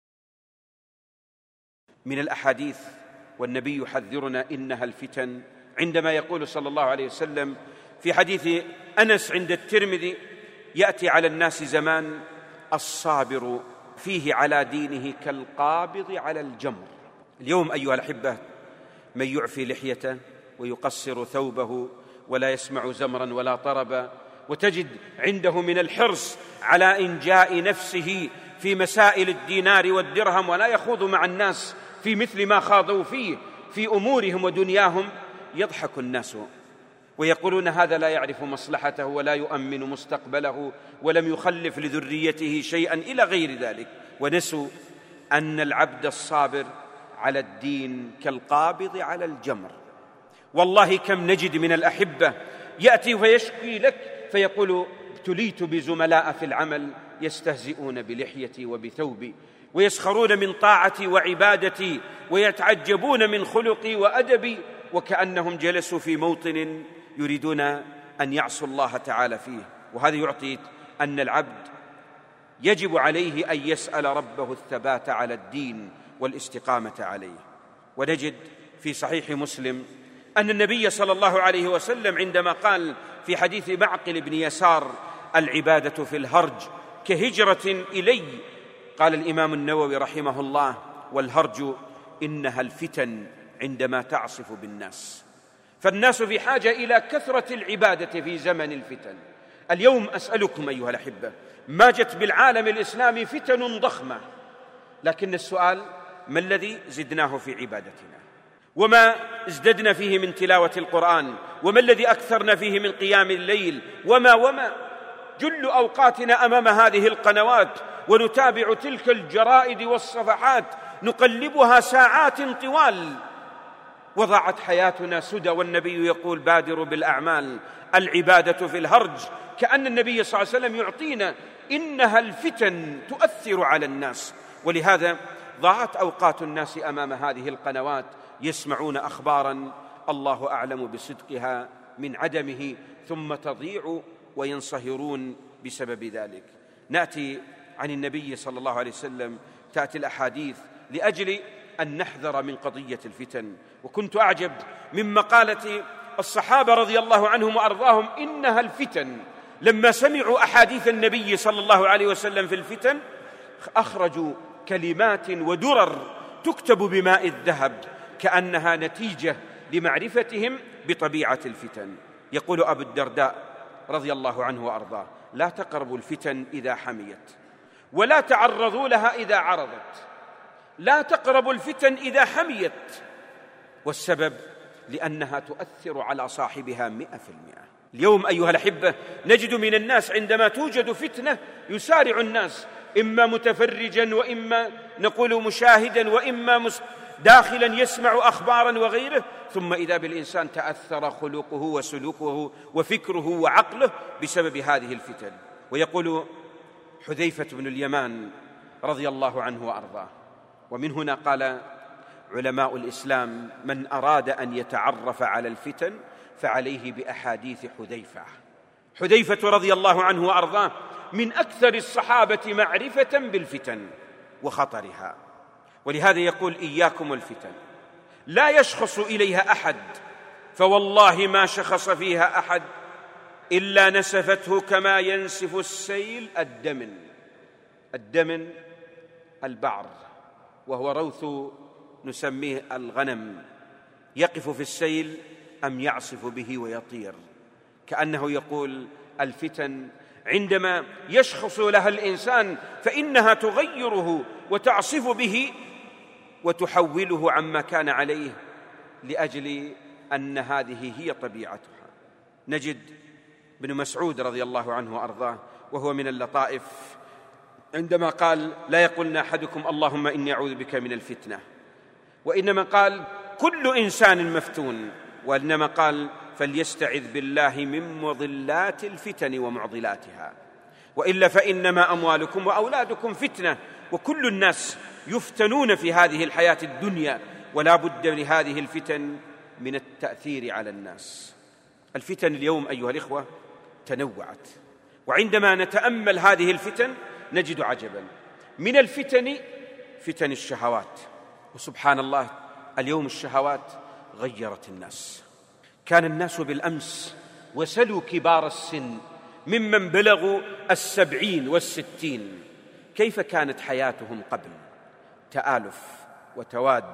من الأحاديث والنبي يحذرنا إنها الفتن عندما يقول صلى الله عليه وسلم في حديث أنس عند الترمذي يأتي على الناس زمان الصابر فيه على دينه كالقابض على الجمر. اليوم أيها الأحبة من يعفي لحيته ويقصر ثوبه ولا يسمع زمرا ولا طربا، وتجد عنده من الحرص على إنجاء نفسه في مسائل الدينار والدرهم، ولا يخوض مع الناس في مثل ما خاضوا فيه في أمورهم ودنياهم. يضحك الناس ويقولون هذا لا يعرف مصلحته ولا يؤمن مستقبله ولم يخلف لذريته شيئا إلى غير ذلك، ونسوا أن العبد الصابر على الدين كالقابض على الجمر. والله كم نجد من الأحبة يأتي فيشكي لك فيقول ابتليت بزملاء في العمل يستهزئون بلحيتي وبثوبي ويسخرون من طاعتي وعبادتي ويتعجبون من خلقي وأدبي، وكأنهم جلسوا في موطن يريدون أن يعصوا الله تعالى فيه. وهذا يعطي أن العبد يجب عليه أن يسأل ربه الثبات على الدين والاستقامة عليه. ونجد في صحيح مسلم أن النبي صلى الله عليه وسلم عندما قال في حديث معقل بن يسار العبادة في الهرج كهجرة إلي، قال الإمام النووي رحمه الله والهرج إنها الفتن عندما تعصف بالناس. فالناس في حاجة إلى كثرة العبادة في زمن الفتن. اليوم أسألكم أيها الأحبة، ما جت بالعالم الإسلامي فتن ضخمة، لكن السؤال ما الذي زدناه في عبادتنا، وما ازددنا فيه من تلاوة القرآن، وما الذي أكثرنا فيه من قيام الليل، وما وما جل أوقاتنا أمام هذه القنوات ونتابع تلك الجرائد والصفحات نقلبها ساعات طوال، وضاعت حياتنا سدى. والنبي يقول بادروا بالأعمال العبادة في الهرج، كأن النبي صلى الله عليه وسلم يعطينا إنها الفتن تؤثر على الناس. ولهذا ضاعت أوقات الناس أمام هذه القنوات يسمعون أخباراً الله أعلم بصدقها من عدمه، ثم تضيع وينصهرون بسبب ذلك. نأتي عن النبي صلى الله عليه وسلم تأتي الأحاديث لأجل أن نحذر من قضية الفتن. وكنت أعجب من مقالة الصحابة رضي الله عنهم وأرضاهم إنها الفتن، لما سمعوا أحاديث النبي صلى الله عليه وسلم في الفتن أخرجوا كلمات ودرر تكتب بماء الذهب كأنها نتيجة لمعرفتهم بطبيعة الفتن. يقول أبو الدرداء رضي الله عنه وأرضاه: لا تقربوا الفتن إذا حميت، ولا تعرضوا لها إذا عرضت. لا تقربوا الفتن إذا حميت، والسبب لأنها تؤثر على صاحبها مئة في المئة. اليوم أيها الأحبة نجد من الناس عندما توجد فتنة يسارع الناس، إما متفرجا وإما نقول مشاهدا وإما داخلا يسمع أخبارا وغيره، ثم إذا بالإنسان تأثر خلقه وسلوكه وفكره وعقله بسبب هذه الفتن. ويقول حذيفة بن اليمان رضي الله عنه وأرضاه، ومن هنا قال علماء الإسلام: من أراد أن يتعرف على الفتن فعليه بأحاديث حذيفة. حذيفة رضي الله عنه وأرضاه من أكثر الصحابة معرفة بالفتن وخطرها، ولهذا يقول: إياكم والفتن، لا يشخص إليها أحد، فوالله ما شخص فيها أحد إلا نسفته كما ينسف السيل الدمن. الدمن البعر، وهو روث نسميه الغنم، يقف في السيل أم يعصف به ويطير. كأنه يقول: الفتن عندما يشخص لها الإنسان فإنها تغيره وتعصف به وتحوله عما كان عليه، لأجل أن هذه هي طبيعتها. نجد ابن مسعود رضي الله عنه وأرضاه وهو من اللطائف عندما قال: لا يقولن أحدكم اللهم إني أعوذ بك من الفتنة، وإنما قال: كل إنسان مفتون، وإنما قال: فليستعذ بالله من مضلات الفتن ومعضلاتها، وإلا فإنما أموالكم وأولادكم فتنة، وكل الناس يفتنون في هذه الحياة الدنيا، ولا بد لهذه الفتن من التأثير على الناس. الفتن اليوم أيها الإخوة تنوعت، وعندما نتأمل هذه الفتن نجد عجبا. من الفتن فتن الشهوات، وسبحان الله اليوم الشهوات غيرت الناس. كان الناس بالأمس وسلوا كبار السن ممن بلغوا السبعين والستين، كيف كانت حياتهم قبل؟ تآلف وتواد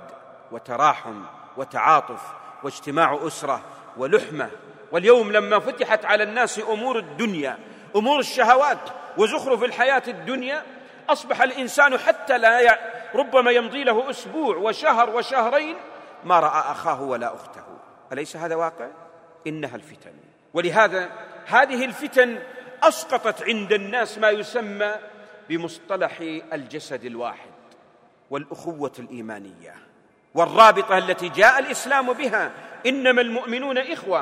وتراحم وتعاطف واجتماع أسرة ولحمة. واليوم لما فتحت على الناس أمور الدنيا، أمور الشهوات وزخرف الحياة الدنيا، أصبح الإنسان حتى لا ي... ربما يمضي له أسبوع وشهر وشهرين ما رأى أخاه ولا أخته. أليس هذا واقع؟ إنها الفتن. ولهذا هذه الفتن أسقطت عند الناس ما يسمى بمصطلح الجسد الواحد والأخوة الإيمانية والرابطة التي جاء الإسلام بها: إنما المؤمنون إخوة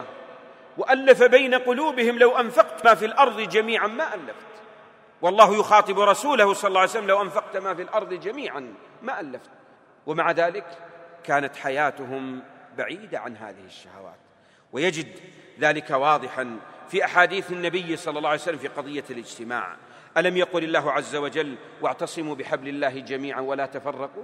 وألف بين قلوبهم لو أنفقت ما في الأرض جميعا ما ألفت. والله يخاطب رسوله صلى الله عليه وسلم: لو أنفقت ما في الأرض جميعا ما ألفت. ومع ذلك كانت حياتهم بعيدة عن هذه الشهوات، ويجد ذلك واضحا في أحاديث النبي صلى الله عليه وسلم في قضية الاجتماع. ألم يقل الله عز وجل: واعتصموا بحبل الله جميعا ولا تفرقوا؟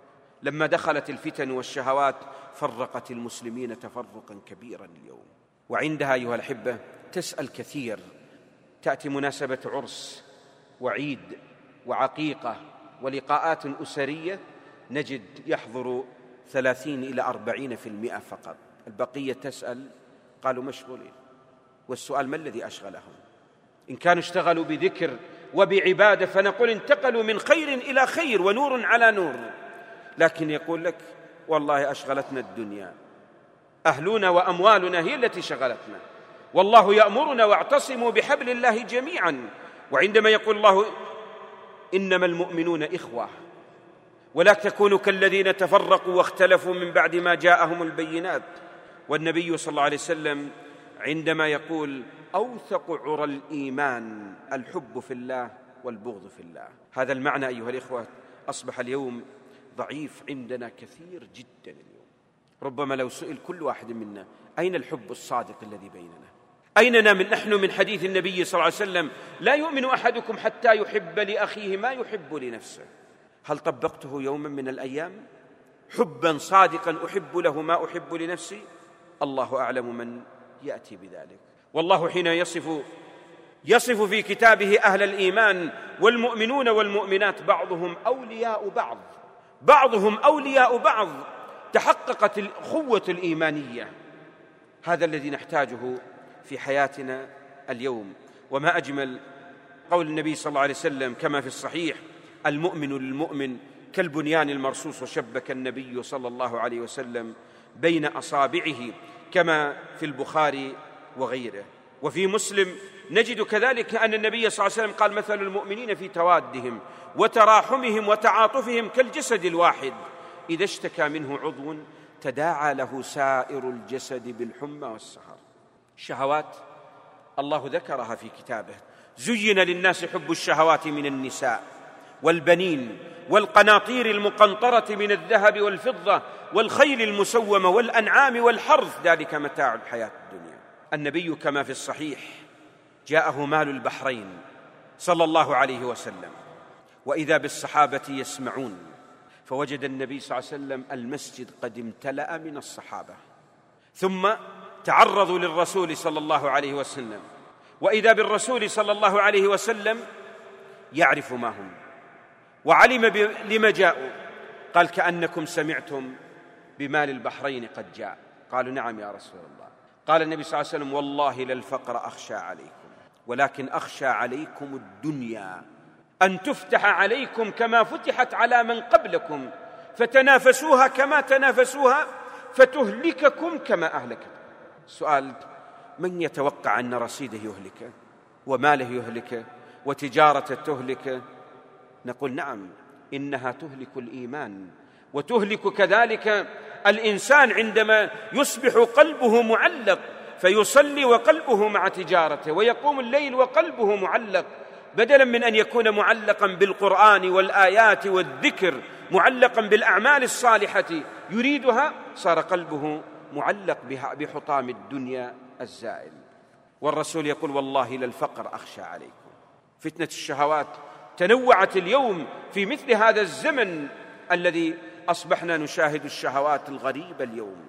لما دخلت الفتن والشهوات فرقت المسلمين تفرقا كبيرا اليوم. وعندها أيها الأحبة تسأل كثير، تأتي مناسبة عرس وعيد وعقيقة ولقاءات أسرية، نجد يحضر ثلاثين إلى أربعين في المئة فقط، البقية تسأل قالوا مشغولين. والسؤال: ما الذي أشغلهم؟ إن كانوا اشتغلوا بذكر وبعبادة فنقول انتقلوا من خير إلى خير ونور على نور، لكن يقول لك: والله أشغلتنا الدنيا، أهلنا وأموالنا هي التي شغلتنا، والله يأمرنا واعتصموا بحبل الله جميعا. وعندما يقول الله: إنما المؤمنون إخوة ولا تكونوا كالذين تفرقوا واختلفوا من بعد ما جاءهم البينات. والنبي صلى الله عليه وسلم عندما يقول: أوثق عرى الإيمان الحب في الله والبغض في الله. هذا المعنى أيها الإخوة أصبح اليوم ضعيف عندنا كثير جدا اليوم. ربما لو سئل كل واحد منا: أين الحب الصادق الذي بيننا؟ أيننا من نحن من حديث النبي صلى الله عليه وسلم: لا يؤمن أحدكم حتى يحب لأخيه ما يحب لنفسه. هل طبقته يوما من الأيام حبا صادقا أحب له ما أحب لنفسي؟ الله أعلم من يأتي بذلك. والله حين يصف يصف في كتابه أهل الإيمان: والمؤمنون والمؤمنات بعضهم أولياء بعض، بعضهم أولياء بعض، تحققت الأخوة الإيمانية. هذا الذي نحتاجه في حياتنا اليوم. وما أجمل قول النبي صلى الله عليه وسلم كما في الصحيح: المؤمن للمؤمن كالبنيان المرصوص. وشبك النبي صلى الله عليه وسلم بين أصابعه كما في البخاري وغيره. وفي مسلم نجد كذلك أن النبي صلى الله عليه وسلم قال: مثل المؤمنين في توادهم وتراحمهم وتعاطفهم كالجسد الواحد إذا اشتكى منه عضو تداعى له سائر الجسد بالحمى والسهر. الشهوات الله ذكرها في كتابه: زين للناس حب الشهوات من النساء والبنين والقناطير المقنطرة من الذهب والفضة والخيل المسومة والأنعام والحرث، ذلك متاع الحياة الدنيا. النبي كما في الصحيح جاءه مال البحرين صلى الله عليه وسلم، وإذا بالصحابة يسمعون، فوجد النبي صلى الله عليه وسلم المسجد قد امتلأ من الصحابة، ثم تعرضوا للرسول صلى الله عليه وسلم، وإذا بالرسول صلى الله عليه وسلم يعرف ما هم وعلم لما جاءوا. قال: كأنكم سمعتم بمال البحرين قد جاء. قالوا: نعم يا رسول الله. قال النبي صلى الله عليه وسلم: والله للفقر أخشى عليكم، ولكن أخشى عليكم الدنيا أن تفتح عليكم كما فتحت على من قبلكم فتنافسوها كما تنافسوها فتهلككم كما أهلكت. السؤال: من يتوقع أن رصيده يهلكه وماله يهلكه وتجارته تهلكه؟ نقول: نعم، إنها تهلك الإيمان، وتهلك كذلك الإنسان عندما يصبح قلبه معلق فيصلي وقلبه مع تجارته، ويقوم الليل وقلبه معلق، بدلا من أن يكون معلقا بالقرآن والآيات والذكر، معلقا بالأعمال الصالحة يريدها، صار قلبه معلق بحطام الدنيا الزائل. والرسول يقول: والله للفقر أخشى عليكم. فتنة الشهوات تنوعت اليوم في مثل هذا الزمن الذي أصبحنا نشاهد الشهوات الغريبة اليوم،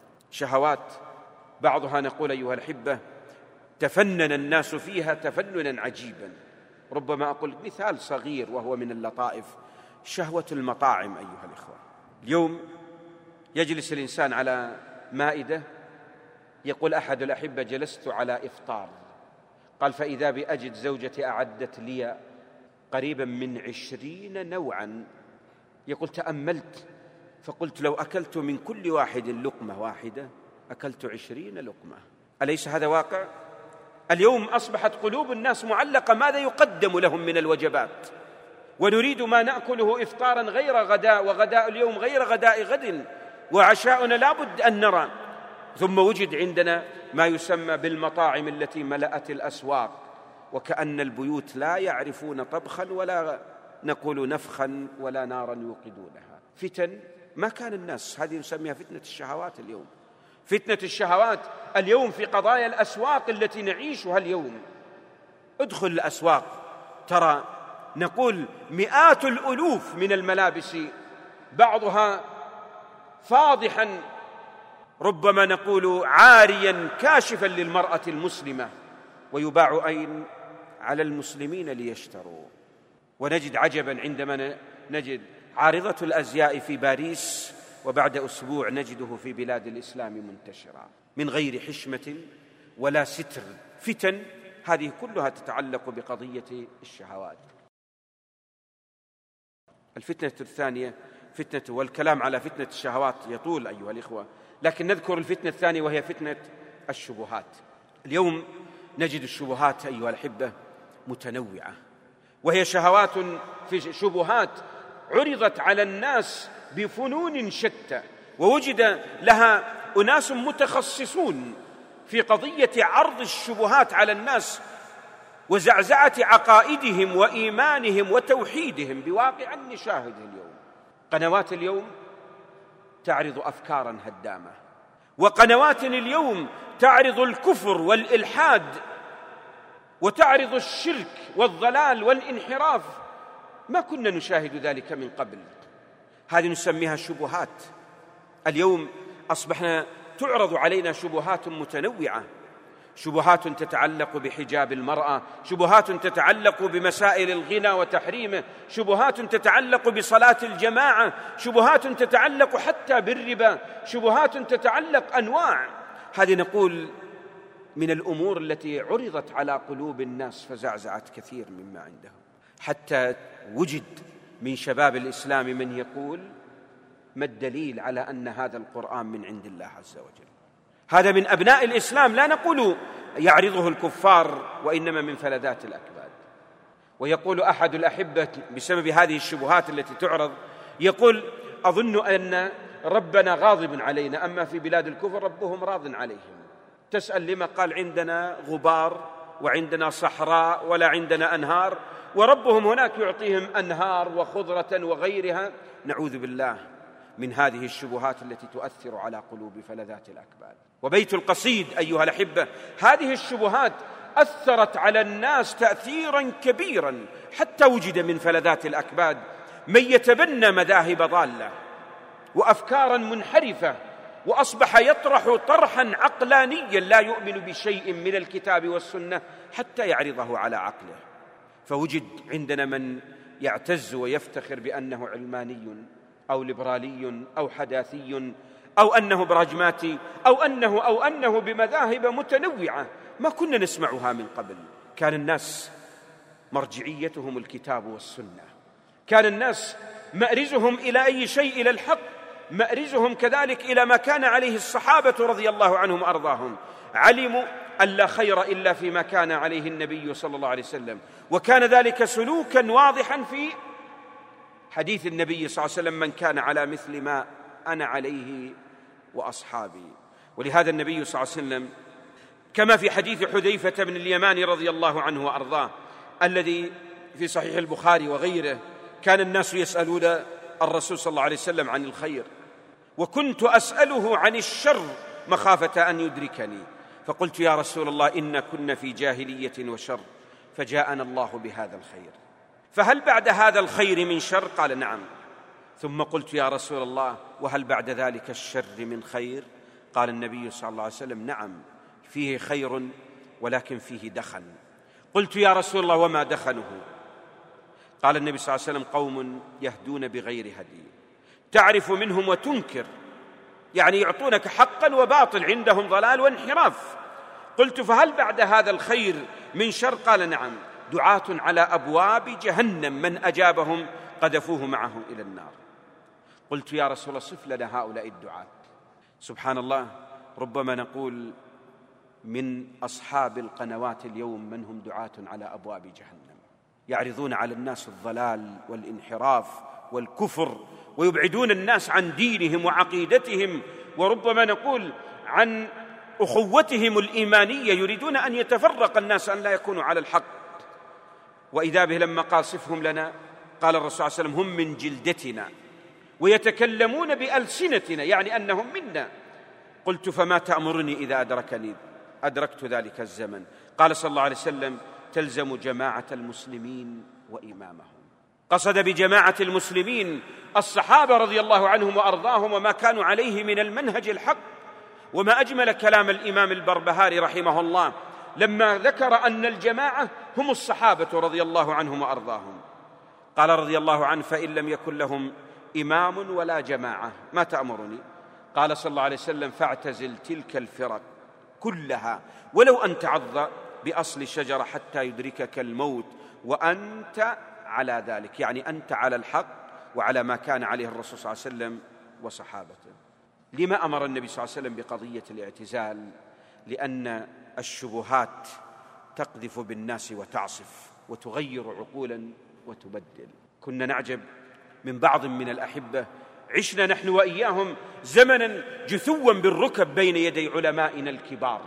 شهوات بعضها نقول أيها الأحبة تفنن الناس فيها تفننا عجيبا. ربما أقول مثال صغير وهو من اللطائف: شهوة المطاعم. أيها الإخوة، اليوم يجلس الإنسان على مائدة، يقول أحد الأحبة: جلست على إفطار، قال فإذا بأجد زوجتي أعدت لي قريبا من عشرين نوعا. يقول: تأملت فقلت لو أكلت من كل واحد لقمة واحدة أكلت عشرين لقمة. أليس هذا واقع؟ اليوم أصبحت قلوب الناس معلقة ماذا يقدم لهم من الوجبات، ونريد ما نأكله إفطارا غير غداء، وغداء اليوم غير غداء غد، وعشاؤنا لا بد أن نرى. ثم وجد عندنا ما يسمى بالمطاعم التي ملأت الأسواق، وكأن البيوت لا يعرفون طبخا ولا نقول نفخا ولا نارا يوقدونها. فتن ما كان الناس، هذه نسميها فتنة الشهوات اليوم. فتنة الشهوات اليوم في قضايا الأسواق التي نعيشها اليوم. ادخل الأسواق ترى نقول مئات الألوف من الملابس، بعضها فاضحا، ربما نقول عاريا كاشفا للمرأة المسلمة، ويباع أين؟ على المسلمين ليشتروا. ونجد عجبا عندما نجد عارضة الأزياء في باريس، وبعد أسبوع نجده في بلاد الإسلام منتشرا من غير حشمة ولا ستر. فتن هذه كلها تتعلق بقضية الشهوات. الفتنة الثانية فتنة، والكلام على فتنة الشهوات يطول أيها الإخوة، لكن نذكر الفتنة الثانية وهي فتنة الشبهات. اليوم نجد الشبهات أيها الأحبة متنوعة، وهي شهوات في شبهات عرضت على الناس بفنون شتى، ووجد لها أناس متخصصون في قضية عرض الشبهات على الناس وزعزعة عقائدهم وإيمانهم وتوحيدهم بواقع نشاهده اليوم. قنوات اليوم تعرض أفكارا هدامة، وقنوات اليوم تعرض الكفر والإلحاد، وتعرض الشرك والضلال والانحراف. ما كنا نشاهد ذلك من قبل. هذه نسميها شبهات. اليوم أصبحنا تعرض علينا شبهات متنوعة، شبهات تتعلق بحجاب المرأة، شبهات تتعلق بمسائل الغنى وتحريمه، شبهات تتعلق بصلاة الجماعة، شبهات تتعلق حتى بالربا، شبهات تتعلق أنواع. هذه نقول من الأمور التي عرضت على قلوب الناس فزعزعت كثير مما عندهم، حتى وجد من شباب الإسلام من يقول: ما الدليل على أن هذا القرآن من عند الله عز وجل؟ هذا من أبناء الإسلام، لا نقول يعرضه الكفار، وإنما من فلذات الأكباد. ويقول أحد الأحبة بسبب هذه الشبهات التي تعرض، يقول: أظن أن ربنا غاضب علينا، أما في بلاد الكفر ربهم راض عليهم. تسأل لما؟ قال: عندنا غبار وعندنا صحراء ولا عندنا أنهار، وربهم هناك يعطيهم أنهار وخضرة وغيرها. نعوذ بالله من هذه الشبهات التي تؤثر على قلوب فلذات الأكباد. وبيت القصيد أيها الأحبة، هذه الشبهات أثرت على الناس تأثيرا كبيرا، حتى وجد من فلذات الأكباد من يتبنى مذاهب ضالة وأفكارا منحرفة، وأصبح يطرح طرحا عقلانيا لا يؤمن بشيء من الكتاب والسنة حتى يعرضه على عقله. فوجد عندنا من يعتز ويفتخر بأنه علماني أو ليبرالي أو حداثي أو أنه براجماتي أو أنه أو أنه بمذاهب متنوعة ما كنا نسمعها من قبل. كان الناس مرجعيتهم الكتاب والسنة، كان الناس مأرزهم إلى أي شيء، إلى الحق، مأرزهم كذلك إلى ما كان عليه الصحابة رضي الله عنهم وأرضاهم. علموا أن لا خير إلا فيما كان عليه النبي صلى الله عليه وسلم، وكان ذلك سلوكا واضحا في حديث النبي صلى الله عليه وسلم: من كان على مثل ما أنا عليه وأصحابي. ولهذا النبي صلى الله عليه وسلم كما في حديث حذيفة بن اليمان رضي الله عنه وأرضاه الذي في صحيح البخاري وغيره، كان الناس يسألون الرسول صلى الله عليه وسلم عن الخير، وكنت أسأله عن الشر مخافة أن يدركني، فقلت: يا رسول الله، إن كنا في جاهلية وشر، فجاءنا الله بهذا الخير، فهل بعد هذا الخير من شر؟ قال: نعم. ثم قلت: يا رسول الله، وهل بعد ذلك الشر من خير؟ قال النبي صلى الله عليه وسلم: نعم، فيه خير ولكن فيه دخن. قلت: يا رسول الله، وما دخنه؟ قال النبي صلى الله عليه وسلم: قوم يهدون بغير هدي، تعرف منهم وتنكر، يعني يعطونك حقا وباطل، عندهم ضلال وانحراف. قلت: فهل بعد هذا الخير من شر؟ قال: نعم، دعاة على أبواب جهنم، من أجابهم قذفوه معه إلى النار. قلت: يا رسول الله، صف لنا هؤلاء الدعاة. سبحان الله، ربما نقول من أصحاب القنوات اليوم من هم دعاة على أبواب جهنم، يعرضون على الناس الضلال والانحراف والكفر، ويبعدون الناس عن دينهم وعقيدتهم، وربما نقول عن أخوتهم الإيمانية، يريدون أن يتفرق الناس، أن لا يكونوا على الحق. وإذا به لما قال: صفهم لنا، قال الرسول صلى الله عليه وسلم: هم من جلدتنا ويتكلمون بألسنتنا، يعني أنهم منا. قلت: فما تأمرني إذا أدركني أدركت ذلك الزمن؟ قال صلى الله عليه وسلم: تلزم جماعة المسلمين وإمامهم. قصد بجماعة المسلمين الصحابة رضي الله عنهم وأرضاهم وما كانوا عليه من المنهج الحق. وما أجمل كلام الإمام البربهاري رحمه الله لما ذكر أن الجماعة هم الصحابة رضي الله عنهم وأرضاهم. قال رضي الله عنه: فإن لم يكن لهم إمام ولا جماعة ما تأمرني؟ قال صلى الله عليه وسلم: فاعتزل تلك الفرق كلها ولو أن تعض بأصل شجرة حتى يدركك الموت وأنت على ذلك، يعني أنت على الحق وعلى ما كان عليه الرسول صلى الله عليه وسلم وصحابته. لما أمر النبي صلى الله عليه وسلم بقضية الاعتزال؟ لأن الشبهات تقذف بالناس وتعصف وتغير عقولا وتبدل. كنا نعجب من بعض من الأحبة، عشنا نحن وإياهم زمنا جثوا بالركب بين يدي علمائنا الكبار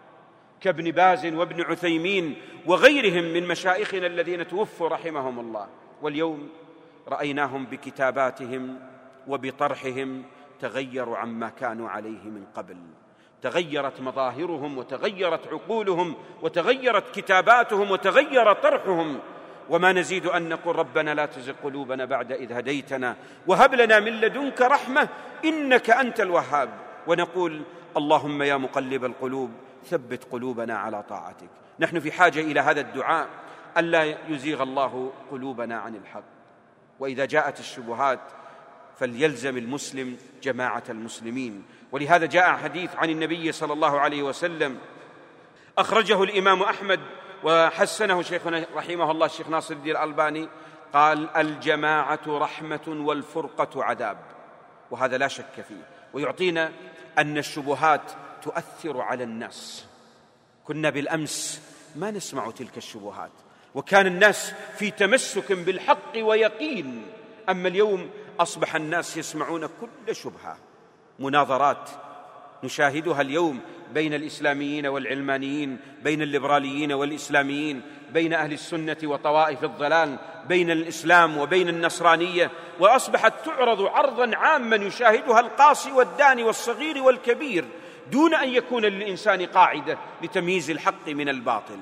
كابن باز وابن عثيمين وغيرهم من مشايخنا الذين توفوا رحمهم الله، واليوم رأيناهم بكتاباتهم وبطرحهم تغيروا عما كانوا عليه من قبل، تغيرت مظاهرهم وتغيرت عقولهم وتغيرت كتاباتهم وتغير طرحهم. وما نزيد أن نقول: ربنا لا تزغ قلوبنا بعد إذ هديتنا وهب لنا من لدنك رحمة إنك أنت الوهاب، ونقول: اللهم يا مقلب القلوب ثبت قلوبنا على طاعتك. نحن في حاجة إلى هذا الدعاء، ألا يزيغ الله قلوبنا عن الحق. وإذا جاءت الشبهات فليلزم المسلم جماعة المسلمين. ولهذا جاء حديث عن النبي صلى الله عليه وسلم أخرجه الإمام أحمد وحسنه شيخنا رحمه الله الشيخ ناصر الدين الألباني، قال: الجماعة رحمة والفرقة عذاب. وهذا لا شك فيه، ويعطينا أن الشبهات تؤثر على الناس. كنا بالأمس ما نسمع تلك الشبهات، وكان الناس في تمسك بالحق ويقين، أما اليوم أصبح الناس يسمعون كل شبهة. مناظرات نشاهدها اليوم بين الإسلاميين والعلمانيين، بين الليبراليين والإسلاميين، بين أهل السنة وطوائف الضلال، بين الإسلام وبين النصرانية، وأصبحت تعرض عرضا عاما يشاهدها القاصي والداني والصغير والكبير، دون أن يكون للإنسان قاعدة لتمييز الحق من الباطل.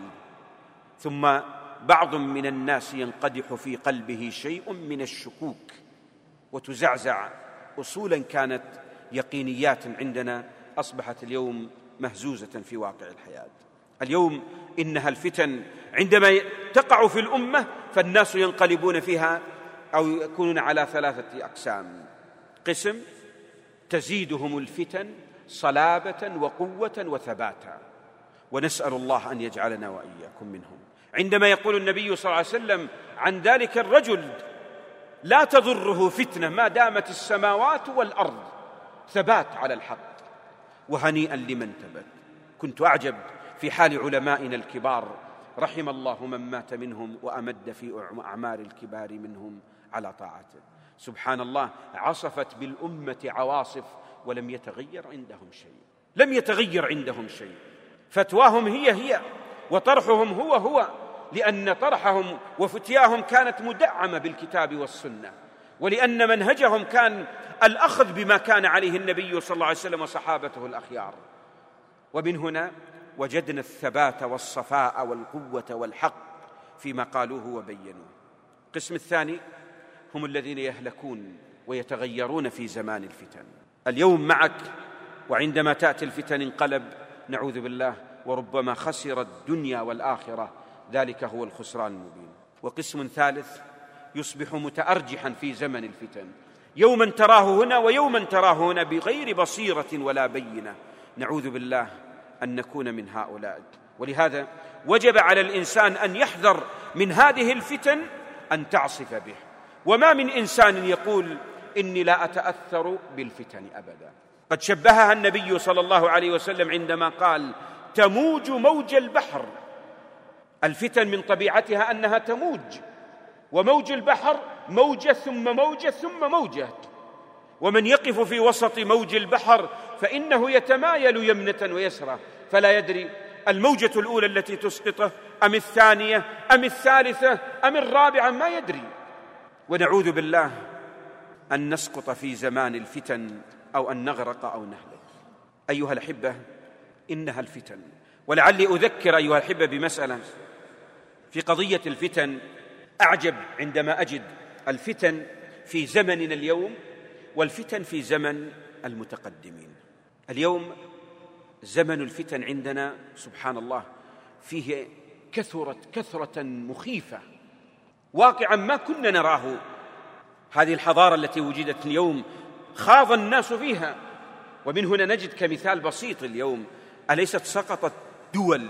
ثم بعض من الناس ينقدح في قلبه شيء من الشكوك، وتزعزع أصولا كانت يقينيات عندنا، أصبحت اليوم مهزوزة في واقع الحياة. اليوم إنها الفتن عندما تقع في الأمة فالناس ينقلبون فيها أو يكونون على ثلاثة أقسام: قسم تزيدهم الفتن صلابة وقوة وثباتا، ونسأل الله أن يجعلنا وإياكم منهم. عندما يقول النبي صلى الله عليه وسلم عن ذلك الرجل: لا تضره فتنة ما دامت السماوات والأرض، ثبات على الحق، وهنيئا لمن ثبت. كنت أعجب في حال علمائنا الكبار، رحم الله من مات منهم وأمد في أعمار الكبار منهم على طاعته. سبحان الله، عصفت بالأمة عواصف ولم يتغير عندهم شيء، لم يتغير عندهم شيء. فتواهم هي هي وطرحهم هو هو، لأن طرحهم وفتياهم كانت مدعمة بالكتاب والسنة، ولأن منهجهم كان الأخذ بما كان عليه النبي صلى الله عليه وسلم وصحابته الأخيار. ومن هنا وجدنا الثبات والصفاء والقوة والحق فيما قالوه وبينوه. القسم الثاني هم الذين يهلكون ويتغيرون في زمان الفتن. اليوم معك، وعندما تأتي الفتن انقلب، نعوذ بالله، وربما خسر الدنيا والآخرة، ذلك هو الخسران المبين. وقسم ثالث يصبح متأرجحا في زمن الفتن، يوما تراه هنا ويوما تراه هنا بغير بصيرة ولا بينة، نعوذ بالله أن نكون من هؤلاء. ولهذا وجب على الإنسان أن يحذر من هذه الفتن أن تعصف به. وما من إنسان يقول إني لا أتأثر بالفتن أبدا. قد شبهها النبي صلى الله عليه وسلم عندما قال: تموج موج البحر. الفتن من طبيعتها أنها تموج، وموج البحر موجة ثم موجة ثم موجة، ومن يقف في وسط موج البحر فإنه يتمايل يمنة ويسرى، فلا يدري الموجة الأولى التي تسقطه أم الثانية أم الثالثة أم الرابعة، ما يدري. ونعوذ بالله أن نسقط في زمان الفتن أو أن نغرق أو نهلك. أيها الأحبة، إنها الفتن. ولعلي أذكر أيها الأحبة بمسألة في قضية الفتن. أعجب عندما أجد الفتن في زمننا اليوم والفتن في زمن المتقدمين. اليوم زمن الفتن عندنا سبحان الله فيه كثرت كثرة مخيفة، واقعا ما كنا نراه. هذه الحضارة التي وجدت اليوم خاض الناس فيها. ومن هنا نجد كمثال بسيط اليوم، أليست سقطت دول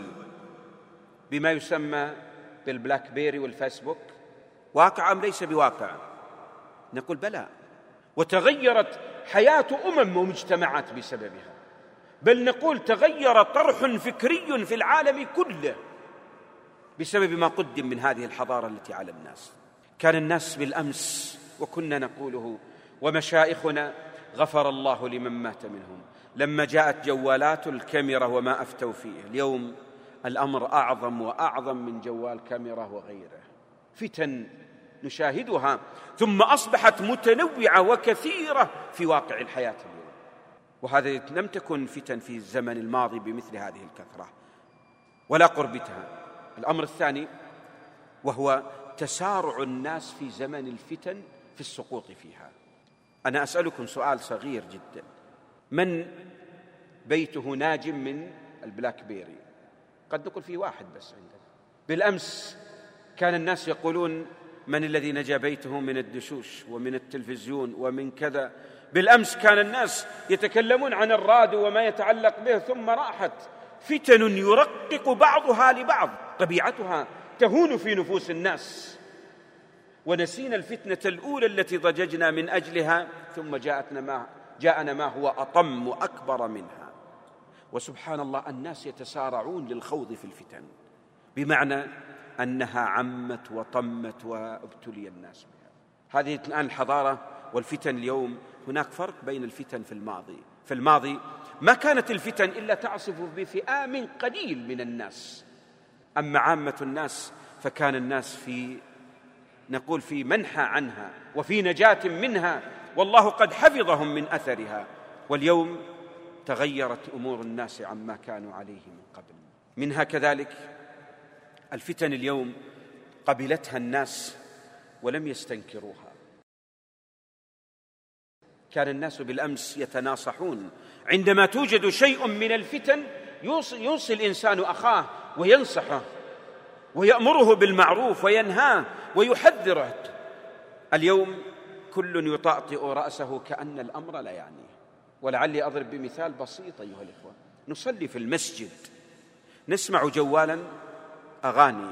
بما يسمى بالبلاك بيري والفيسبوك؟ واقع أم ليس بواقع؟ نقول بلى. وتغيرت حياة أمم ومجتمعات بسببها، بل نقول تغير طرح فكري في العالم كله بسبب ما قدم من هذه الحضارة التي على الناس. كان الناس بالأمس وكنا نقوله، ومشايخنا غفر الله لمن مات منهم، لما جاءت جوالات الكاميرا وما أفتوا فيه. اليوم الأمر أعظم وأعظم من جوال كاميرا وغيره. فتن نشاهدها ثم أصبحت متنوعة وكثيرة في واقع الحياة اليوم، وهذا لم تكن فتن في الزمن الماضي بمثل هذه الكثرة ولا قربتها. الأمر الثاني وهو تسارع الناس في زمن الفتن في السقوط فيها. أنا أسألكم سؤال صغير جدا: من بيته ناج من البلاك بيري؟ قد نقول فيه واحد بس عندنا. بالأمس كان الناس يقولون من الذي نجا بيته من الدشوش ومن التلفزيون ومن كذا. بالأمس كان الناس يتكلمون عن الراديو وما يتعلق به، ثم راحت فتن يرقق بعضها لبعض، طبيعتها تهون في نفوس الناس، ونسينا الفتنة الأولى التي ضججنا من أجلها، ثم جاءتنا ما جاءنا ما هو أطم وأكبر منها. وسبحان الله الناس يتسارعون للخوض في الفتن، بمعنى أنها عمت وطمت وابتلي الناس بها. هذه الآن الحضارة والفتن اليوم. هناك فرق بين الفتن في الماضي. في الماضي ما كانت الفتن إلا تعصف بفئام قليل من الناس، أما عامة الناس فكان الناس في نقول في منحى عنها وفي نجاة منها، والله قد حفظهم من أثرها. واليوم تغيرت أمور الناس عما كانوا عليه من قبل. منها كذلك الفتن اليوم قبلتها الناس ولم يستنكروها. كان الناس بالأمس يتناصحون عندما توجد شيء من الفتن، يوصي الإنسان أخاه وينصحه ويأمره بالمعروف وينهاه ويحذره. اليوم كل يطأطئ رأسه كأن الأمر لا يعنيه. ولعلي أضرب بمثال بسيط أيها الإخوة. نصلي في المسجد، نسمع جوالا أغاني،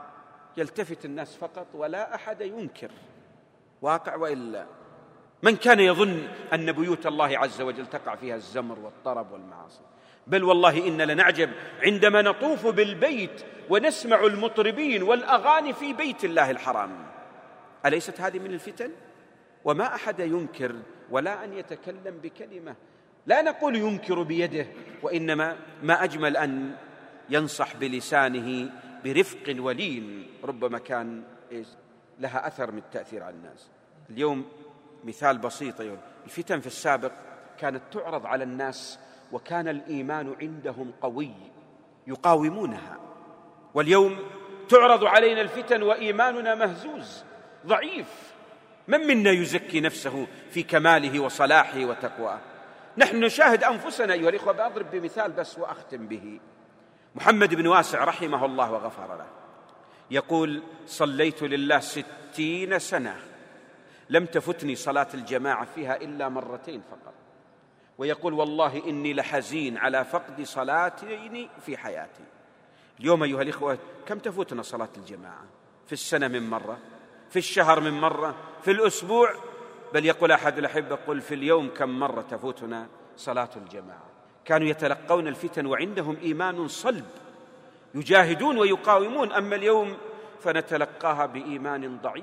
يلتفت الناس فقط ولا أحد ينكر، واقع وإلا. من كان يظن أن بيوت الله عز وجل تقع فيها الزمر والطرب والمعاصي؟ بل والله إن لنعجب عندما نطوف بالبيت ونسمع المطربين والأغاني في بيت الله الحرام. أليست هذه من الفتن؟ وما أحد ينكر ولا أن يتكلم بكلمة. لا نقول ينكر بيده، وإنما ما أجمل أن ينصح بلسانه برفق ولين، ربما كان لها أثر من التأثير على الناس. اليوم مثال بسيط، الفتن في السابق كانت تعرض على الناس وكان الإيمان عندهم قوي يقاومونها، واليوم تعرض علينا الفتن وإيماننا مهزوز ضعيف. من منا يزكي نفسه في كماله وصلاحه وتقواه؟ نحن نشاهد أنفسنا أيها الإخوة. بأضرب بمثال بس وأختم به. محمد بن واسع رحمه الله وغفر له يقول: صليت لله ستين سنة لم تفتني صلاة الجماعة فيها إلا مرتين فقط. ويقول: والله إني لحزين على فقد صلاتين في حياتي. اليوم أيها الإخوة كم تفوتنا صلاة الجماعة؟ في السنة من مرة، في الشهر من مرة، في الأسبوع، بل يقول أحد الأحبة: قل في اليوم كم مرة تفوتنا صلاة الجماعة. كانوا يتلقون الفتن وعندهم إيمان صلب، يجاهدون ويقاومون. أما اليوم فنتلقاها بإيمان ضعيف،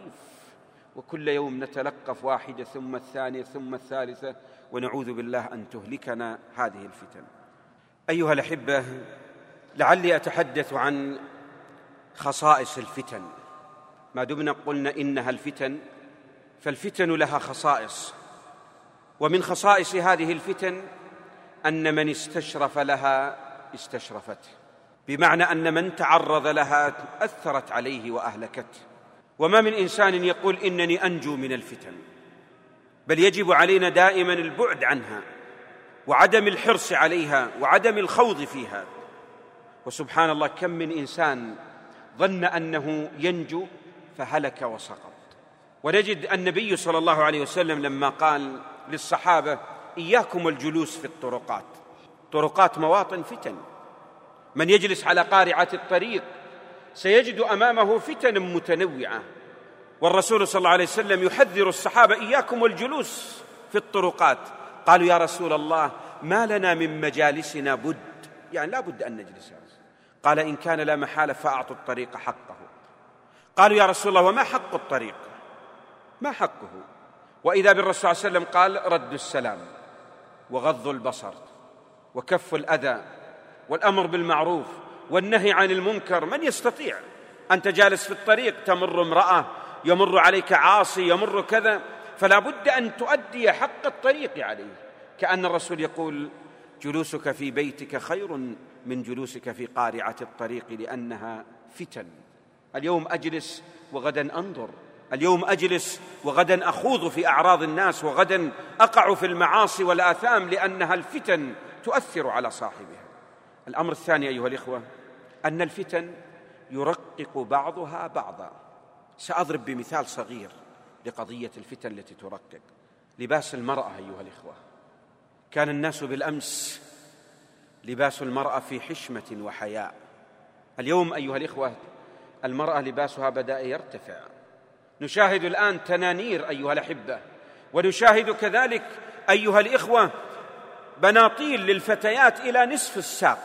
وكل يوم نتلقف واحدة ثم الثانية ثم الثالثة، ونعوذ بالله أن تهلكنا هذه الفتن. أيها الأحبة، لعلي أتحدث عن خصائص الفتن. ما دمنا قلنا إنها الفتن، فالفتن لها خصائص، ومن خصائص هذه الفتن أن من استشرف لها استشرفته، بمعنى أن من تعرض لها أثرت عليه وأهلكته. وما من إنسان يقول إنني أنجو من الفتن، بل يجب علينا دائما البعد عنها وعدم الحرص عليها وعدم الخوض فيها. وسبحان الله كم من إنسان ظن أنه ينجو فهلك وسقط. ونجد النبي صلى الله عليه وسلم لما قال للصحابة: إياكم الجلوس في الطرقات. طرقات مواطن فتن، من يجلس على قارعة الطريق سيجد أمامه فتن متنوعة. والرسول صلى الله عليه وسلم يحذر الصحابة: إياكم الجلوس في الطرقات. قالوا: يا رسول الله ما لنا من مجالسنا بد، يعني لا بد أن نجلس. قال: إن كان لا محالة فأعطوا الطريق حقه. قالوا: يا رسول الله وما حق الطريق؟ ما حقه؟ وإذا بالرسول صلى الله عليه وسلم قال: رد السلام وغض البصر وكف الأذى والأمر بالمعروف والنهي عن المنكر. من يستطيع؟ أنت جالس في الطريق، تمر امرأة، يمر عليك عاصي، يمر كذا، فلا بد أن تؤدي حق الطريق عليه. كأن الرسول يقول: جلوسك في بيتك خير من جلوسك في قارعة الطريق، لأنها فتن. اليوم أجلس وغدا أنظر، اليوم أجلس وغدا أخوض في أعراض الناس، وغدا أقع في المعاصي والآثام، لأنها الفتن تؤثر على صاحبها. الأمر الثاني أيها الإخوة أن الفتن يرقق بعضها بعضا. سأضرب بمثال صغير لقضية الفتن التي ترقق. لباس المرأة أيها الإخوة، كان الناس بالأمس لباس المرأة في حشمة وحياء. اليوم أيها الإخوة المرأة لباسها بدأ يرتفع، نشاهد الآن تنانير أيها الأحبة، ونشاهد كذلك أيها الإخوة بناطيل للفتيات إلى نصف الساق،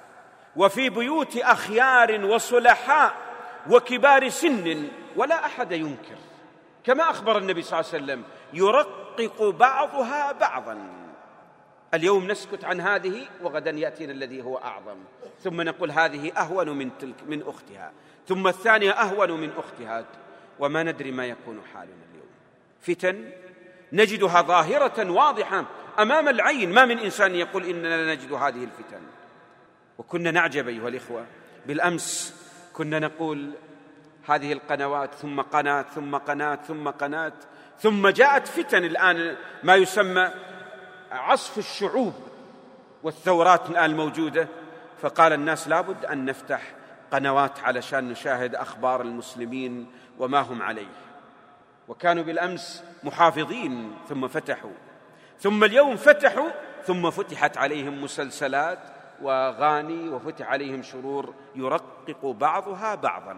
وفي بيوت أخيار وصلحاء وكبار سن ولا أحد ينكر، كما أخبر النبي صلى الله عليه وسلم يرقق بعضها بعضا. اليوم نسكت عن هذه وغدا يأتينا الذي هو أعظم، ثم نقول هذه أهون من تلك من أختها، ثم الثانية أهون من أختها، وما ندري ما يكون حالنا اليوم. فتن نجدها ظاهرة واضحة أمام العين، ما من إنسان يقول إننا نجد هذه الفتن. وكنا نعجب أيها الإخوة، بالأمس كنا نقول هذه القنوات ثم قناة ثم قناة ثم قناة، ثم جاءت فتن الآن ما يسمى عصف الشعوب والثورات الآن الموجودة، فقال الناس لابد أن نفتح قنوات علشان نشاهد أخبار المسلمين وما هم عليه. وكانوا بالأمس محافظين ثم فتحوا، ثم اليوم فتحوا ثم فتحت عليهم مسلسلات وأغاني وفتح عليهم شرور يرقق بعضها بعضا.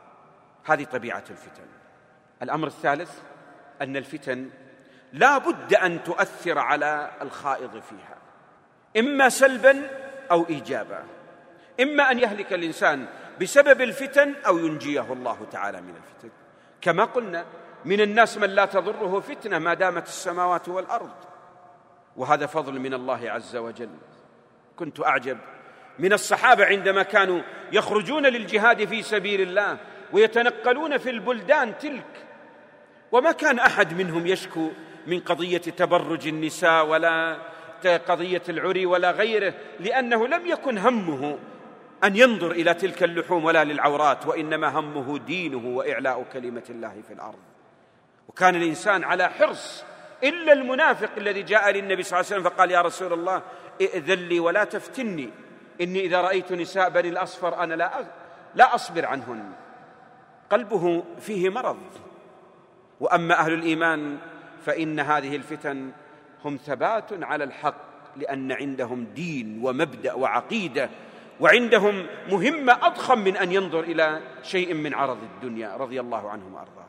هذه طبيعة الفتن. الأمر الثالث أن الفتن لا بد أن تؤثر على الخائض فيها، إما سلبا أو إيجابا، إما أن يهلك الإنسان بسبب الفتن أو ينجيه الله تعالى من الفتن. كما قلنا من الناس من لا تضره فتنة ما دامت السماوات والأرض، وهذا فضل من الله عز وجل. كنت أعجب من الصحابة عندما كانوا يخرجون للجهاد في سبيل الله ويتنقلون في البلدان تلك، وما كان أحد منهم يشكو من قضية تبرج النساء ولا قضية العري ولا غيره، لأنه لم يكن همه أن ينظر إلى تلك اللحوم ولا للعورات، وإنما همه دينه وإعلاء كلمة الله في الأرض. وكان الإنسان على حرص، إلا المنافق الذي جاء للنبي صلى الله عليه وسلم فقال يا رسول الله ائذن لي ولا تفتني، إني إذا رأيت نساء بني الأصفر أنا لا لا أصبر عنهن. قلبه فيه مرض. وأما أهل الإيمان فإن هذه الفتن هم ثبات على الحق، لأن عندهم دين ومبدأ وعقيدة، وعندهم مهمة أضخم من أن ينظر إلى شيء من عرض الدنيا رضي الله عنهم وأرضاهم.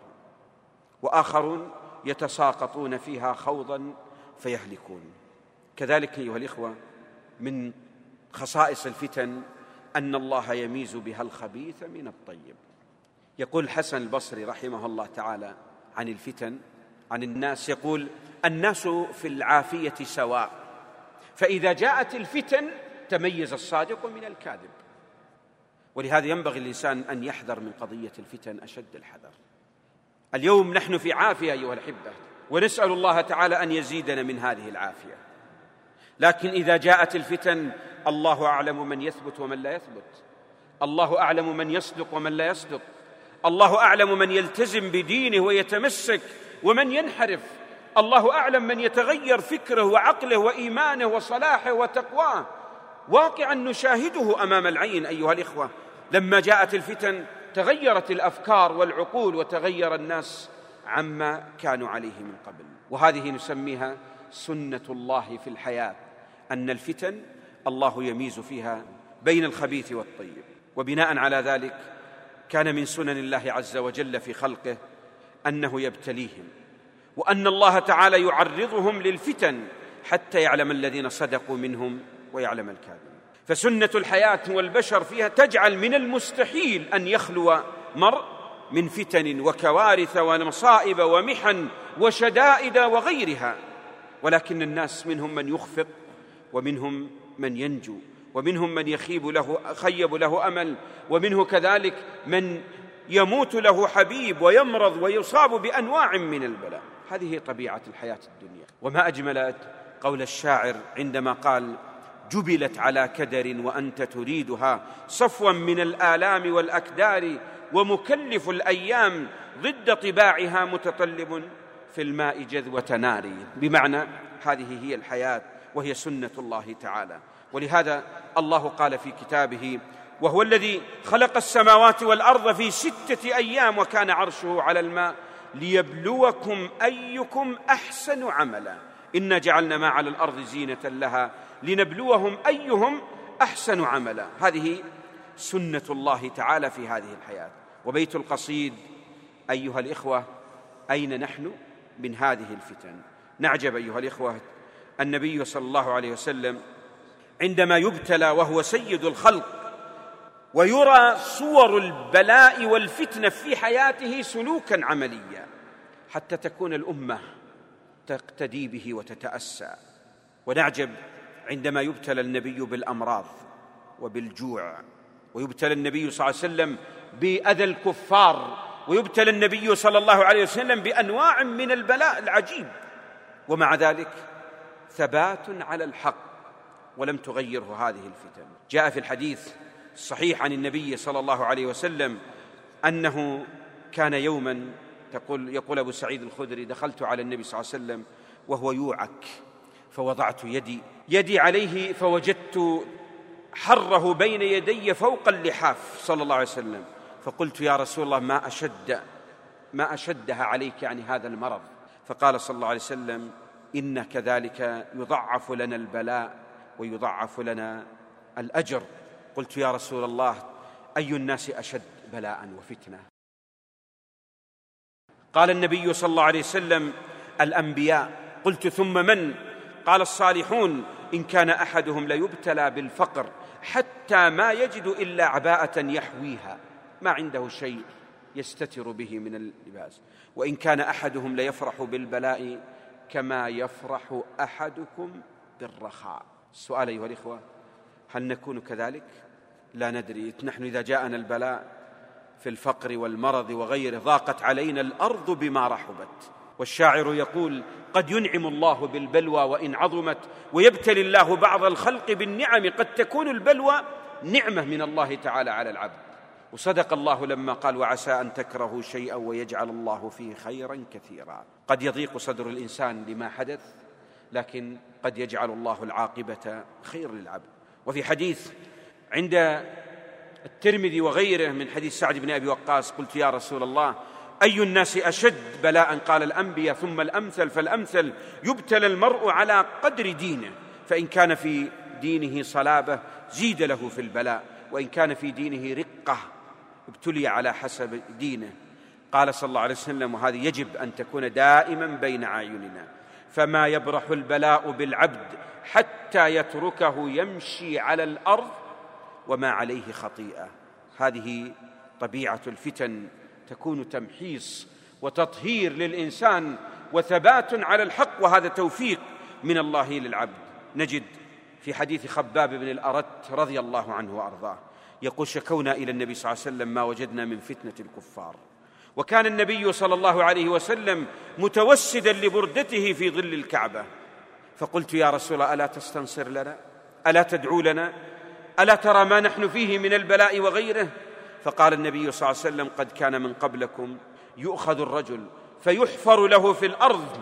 وآخرون يتساقطون فيها خوضا فيهلكون. كذلك أيها الإخوة من خصائص الفتن أن الله يميز بها الخبيث من الطيب. يقول الحسن البصري رحمه الله تعالى عن الفتن عن الناس، يقول الناس في العافية سواء، فإذا جاءت الفتن تميز الصادق من الكاذب. ولهذا ينبغي الإنسان أن يحذر من قضية الفتن أشد الحذر. اليوم نحن في عافية أيها الأحبة، ونسأل الله تعالى أن يزيدنا من هذه العافية، لكن إذا جاءت الفتن الله أعلم من يثبت ومن لا يثبت، الله أعلم من يصدق ومن لا يصدق، الله أعلم من يلتزم بدينه ويتمسك ومن ينحرف، الله أعلم من يتغير فكره وعقله وإيمانه وصلاحه وتقواه. واقعا نشاهده أمام العين أيها الإخوة. لما جاءت الفتن تغيرت الأفكار والعقول وتغير الناس عما كانوا عليه من قبل. وهذه نسميها سنة الله في الحياة، أن الفتن الله يميز فيها بين الخبيث والطيب. وبناء على ذلك كان من سنن الله عز وجل في خلقه أنه يبتليهم، وأن الله تعالى يعرضهم للفتن حتى يعلم الذين صدقوا منهم ويعلم الكاذبين. فسنة الحياة والبشر فيها تجعل من المستحيل أن يخلو مرء من فتن وكوارث ومصائب ومحن وشدائد وغيرها، ولكن الناس منهم من يخفق ومنهم من ينجو، ومنهم من يخيب له خيب له أمل، ومنه كذلك من يموت له حبيب ويمرض ويصاب بأنواع من البلاء. هذه طبيعة الحياة الدنيا. وما أجمل قول الشاعر عندما قال جبلت على كدر وأنت تريدها صفوا من الآلام والأكدار، ومكلف الأيام ضد طباعها متطلب في الماء جذوة نار. بمعنى هذه هي الحياة وهي سنة الله تعالى. ولهذا الله قال في كتابه وهو الذي خلق السماوات والأرض في ستة أيام وكان عرشه على الماء ليبلوكم أيكم أحسن عملا. إنا جعلنا ما على الأرض زينة لها لنبلوهم أيهم أحسن عملا. هذه سنة الله تعالى في هذه الحياة. وبيت القصيد أيها الإخوة، أين نحن من هذه الفتن؟ نعجب أيها الإخوة، النبي صلى الله عليه وسلم عندما يبتلى وهو سيد الخلق ويرى صور البلاء والفتنة في حياته سلوكا عمليا حتى تكون الأمة تقتدي به وتتأسى. ونعجب عندما يبتلى النبي بالأمراض وبالجوع، ويبتلى النبي صلى الله عليه وسلم بأذى الكفار، ويبتلى النبي صلى الله عليه وسلم بأنواع من البلاء العجيب، ومع ذلك ثبات على الحق ولم تغيره هذه الفتن. جاء في الحديث الصحيح عن النبي صلى الله عليه وسلم أنه كان يوما، تقول يقول أبو سعيد الخدري: دخلت على النبي صلى الله عليه وسلم وهو يوعك، فوضعت يدي يدي عليه فوجدت حره بين يدي فوق اللحاف صلى الله عليه وسلم، فقلت: يا رسول الله، ما أشد ما أشدها عليك يعني هذا المرض؟ فقال صلى الله عليه وسلم: إن كذلك يضعف لنا البلاء ويضعف لنا الأجر. قلت: يا رسول الله، أي الناس أشد بلاء وفتنة؟ قال النبي صلى الله عليه وسلم: الأنبياء. قلت: ثم من؟ قال: الصالحون، إن كان أحدهم ليبتلى بالفقر حتى ما يجد إلا عباءة يحويها، ما عنده شيء يستتر به من اللباس، وإن كان أحدهم ليفرح بالبلاء كما يفرح أحدكم بالرخاء. السؤال أيها الإخوة، هل نكون كذلك؟ لا ندري. نحن إذا جاءنا البلاء في الفقر والمرض وغيره ضاقت علينا الأرض بما رحبت. والشاعر يقول: قد ينعم الله بالبلوى وإن عظمت، ويبتلي الله بعض الخلق بالنعم، قد تكون البلوى نعمة من الله تعالى على العبد. وصدق الله لما قال: وعسى أن تكرهوا شيئا ويجعل الله فيه خيرا كثيرا. قد يضيق صدر الإنسان لما حدث، لكن قد يجعل الله العاقبة خير للعبد. وفي حديث عند الترمذي وغيره من حديث سعد بن أبي وقاص: قلت: يا رسول الله، أي الناس أشد بلاء؟ قال: الأنبياء ثم الأمثل فالأمثل. يبتلى المرء على قدر دينه، فإن كان في دينه صلابة زيد له في البلاء، وإن كان في دينه رقة ابتلي على حسب دينه. قال صلى الله عليه وسلم، وهذه يجب أن تكون دائما بين أعيننا: فما يبرح البلاء بالعبد حتى يتركه يمشي على الأرض وما عليه خطيئة. هذه طبيعة الفتن، تكون تمحيص وتطهير للإنسان وثبات على الحق، وهذا توفيق من الله للعبد. نجد في حديث خباب بن الأرت رضي الله عنه وأرضاه يقول: شكونا إلى النبي صلى الله عليه وسلم ما وجدنا من فتنة الكفار، وكان النبي صلى الله عليه وسلم متوسدا لبردته في ظل الكعبة، فقلت: يا رسول الله، ألا تستنصر لنا؟ ألا تدعو لنا؟ ألا ترى ما نحن فيه من البلاء وغيره؟ فقال النبي صلى الله عليه وسلم: قد كان من قبلكم يؤخذ الرجل فيحفر له في الأرض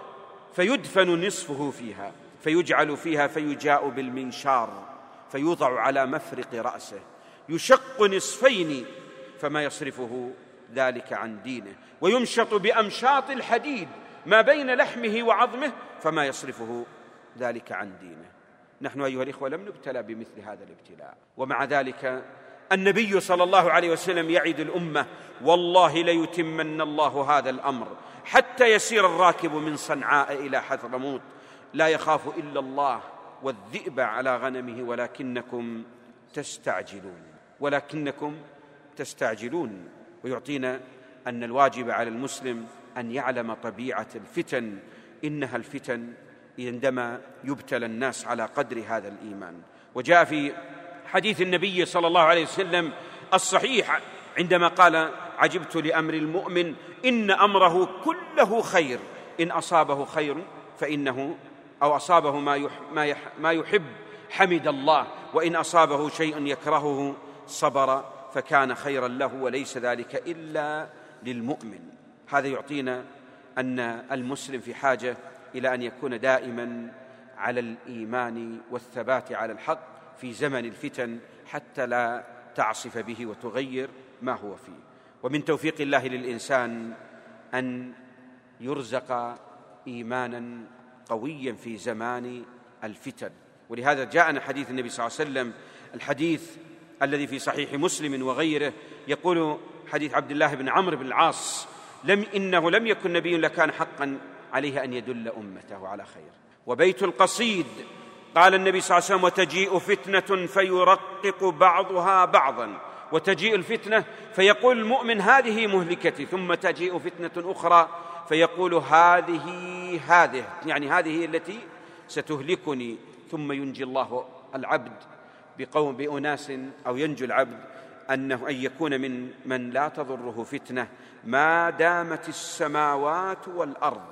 فيدفن نصفه فيها، فيجعل فيها فيجاء بالمنشار فيوضع على مفرق رأسه، يشق نصفين فما يصرفه ذلك عن دينه، ويمشط بأمشاط الحديد ما بين لحمه وعظمه فما يصرفه ذلك عن دينه. نحن أيها الإخوة لم نبتلى بمثل هذا الابتلاء، ومع ذلك النبي صلى الله عليه وسلم يعد الأمة: والله ليتمن الله هذا الأمر حتى يسير الراكب من صنعاء إلى حضرموت لا يخاف إلا الله والذئب على غنمه ولكنكم تستعجلون ولكنكم تستعجلون. ويعطينا أن الواجب على المسلم أن يعلم طبيعة الفتن، إنها الفتن عندما يبتلى الناس على قدر هذا الإيمان. وجاء في حديث النبي صلى الله عليه وسلم الصحيح عندما قال: عجبت لأمر المؤمن إن أمره كله خير، إن أصابه خير فإنه أو أصابه ما يح ما, يح ما يحب حمد الله، وإن أصابه شيء يكرهه صبر فكان خيرا له، وليس ذلك إلا للمؤمن. هذا يعطينا أن المسلم في حاجة إلى أن يكون دائما على الإيمان والثبات على الحق في زمن الفتن حتى لا تعصف به وتغير ما هو فيه. ومن توفيق الله للإنسان أن يرزق إيمانا قويا في زمان الفتن. ولهذا جاءنا حديث النبي صلى الله عليه وسلم، الحديث الذي في صحيح مسلم وغيره، يقول حديث عبد الله بن عمرو بن العاص: لم إنه لم يكن نبي لكان حقا عليه أن يدل أمته على خير. وبيت القصيد قال النبي صلى الله عليه وسلم: وتجيء فتنة فيرقق بعضها بعضا. وتجيء الفتنة فيقول المؤمن: هذه مهلكتي، ثم تجيء فتنة أخرى فيقول: هذه هذه يعني هذه التي ستهلكني، ثم ينجي الله العبد بقوم بأناس، أو ينجو العبد أنه أن يكون من من لا تضره فتنة ما دامت السماوات والأرض.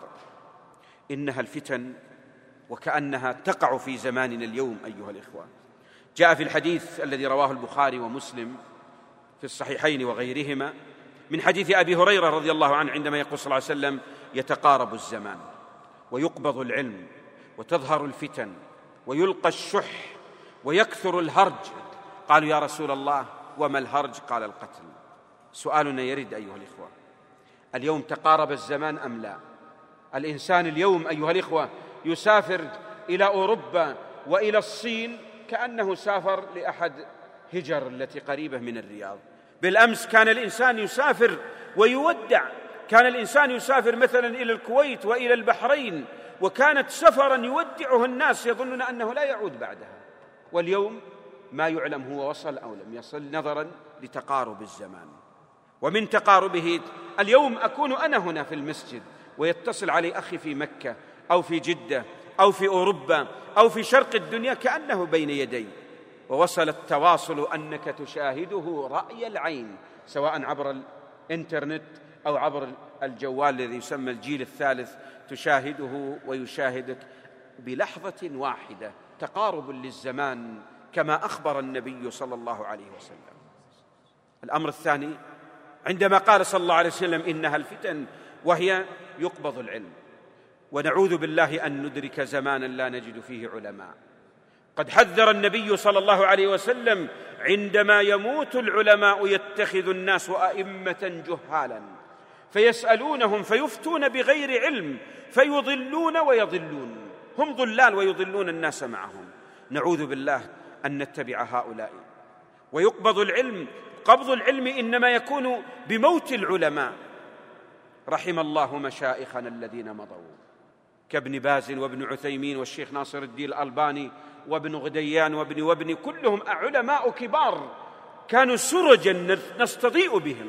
إنها الفتن وكأنها تقع في زماننا اليوم أيها الإخوة. جاء في الحديث الذي رواه البخاري ومسلم في الصحيحين وغيرهما من حديث أبي هريرة رضي الله عنه عندما يقول صلى الله عليه وسلم: يتقارب الزمان ويقبض العلم وتظهر الفتن ويلقى الشح ويكثر الهرج. قالوا: يا رسول الله وما الهرج؟ قال: القتل. سؤالنا يرد أيها الإخوة: اليوم تقارب الزمان أم لا؟ الإنسان اليوم أيها الإخوة يسافر إلى أوروبا وإلى الصين كأنه سافر لأحد هجر التي قريبة من الرياض. بالأمس كان الإنسان يسافر ويودع، كان الإنسان يسافر مثلا إلى الكويت وإلى البحرين، وكانت سفرا يودعه الناس يظنون أنه لا يعود بعدها. واليوم ما يعلم هو وصل أو لم يصل، نظرا لتقارب الزمان. ومن تقاربه اليوم أكون أنا هنا في المسجد ويتصل علي أخي في مكة أو في جدة أو في أوروبا أو في شرق الدنيا كأنه بين يدي، ووصل التواصل أنك تشاهده رأي العين، سواء عبر الإنترنت أو عبر الجوال الذي يسمى الجيل الثالث، تشاهده ويشاهدك بلحظة واحدة. تقارب للزمان كما أخبر النبي صلى الله عليه وسلم. الأمر الثاني، عندما قال صلى الله عليه وسلم: إنها الفتن، وهي يقبض العلم. ونعوذ بالله أن ندرك زمانا لا نجد فيه علماء. قد حذر النبي صلى الله عليه وسلم: عندما يموت العلماء يتخذ الناس أئمة جهالا فيسألونهم فيفتون بغير علم فيضلون ويضلون، هم ضلال ويضلون الناس معهم. نعوذ بالله أن نتبع هؤلاء. ويقبض العلم، قبض العلم إنما يكون بموت العلماء. رحم الله مشائخنا الذين مضوا كابن باز وابن عثيمين والشيخ ناصر الدين الألباني وابن غديان وابن وابن كلهم علماء كبار كانوا سرجا نستضيء بهم،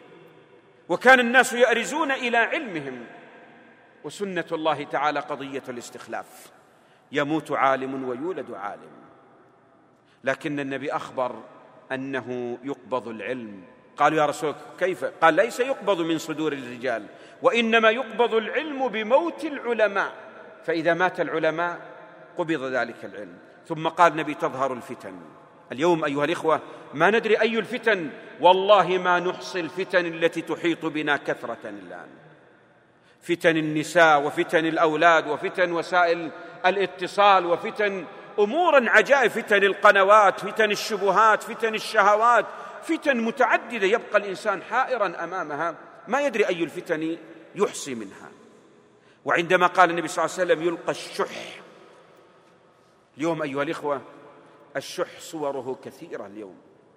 وكان الناس يأرزون إلى علمهم. وسنة الله تعالى قضية الاستخلاف، يموت عالم ويولد عالم. لكن النبي أخبر أنه يقبض العلم. قالوا: يا رسول كيف؟ قال: ليس يقبض من صدور الرجال، وإنما يقبض العلم بموت العلماء، فإذا مات العلماء قبض ذلك العلم. ثم قال النبي: تظهر الفتن. اليوم أيها الإخوة ما ندري أي الفتن، والله ما نحصي الفتن التي تحيط بنا كثرة الآن. فتن النساء وفتن الأولاد وفتن وسائل الاتصال وفتن أمورا عجائب، فتن القنوات، فتن الشبهات، فتن الشهوات، فتن متعددة يبقى الإنسان حائرا أمامها ما يدري أي الفتن يحصي منها. وعندما قال النبي صلى الله عليه وسلم: يلقى الشح، اليوم أيها الإخوة الشح صوره كثيرة. اليوم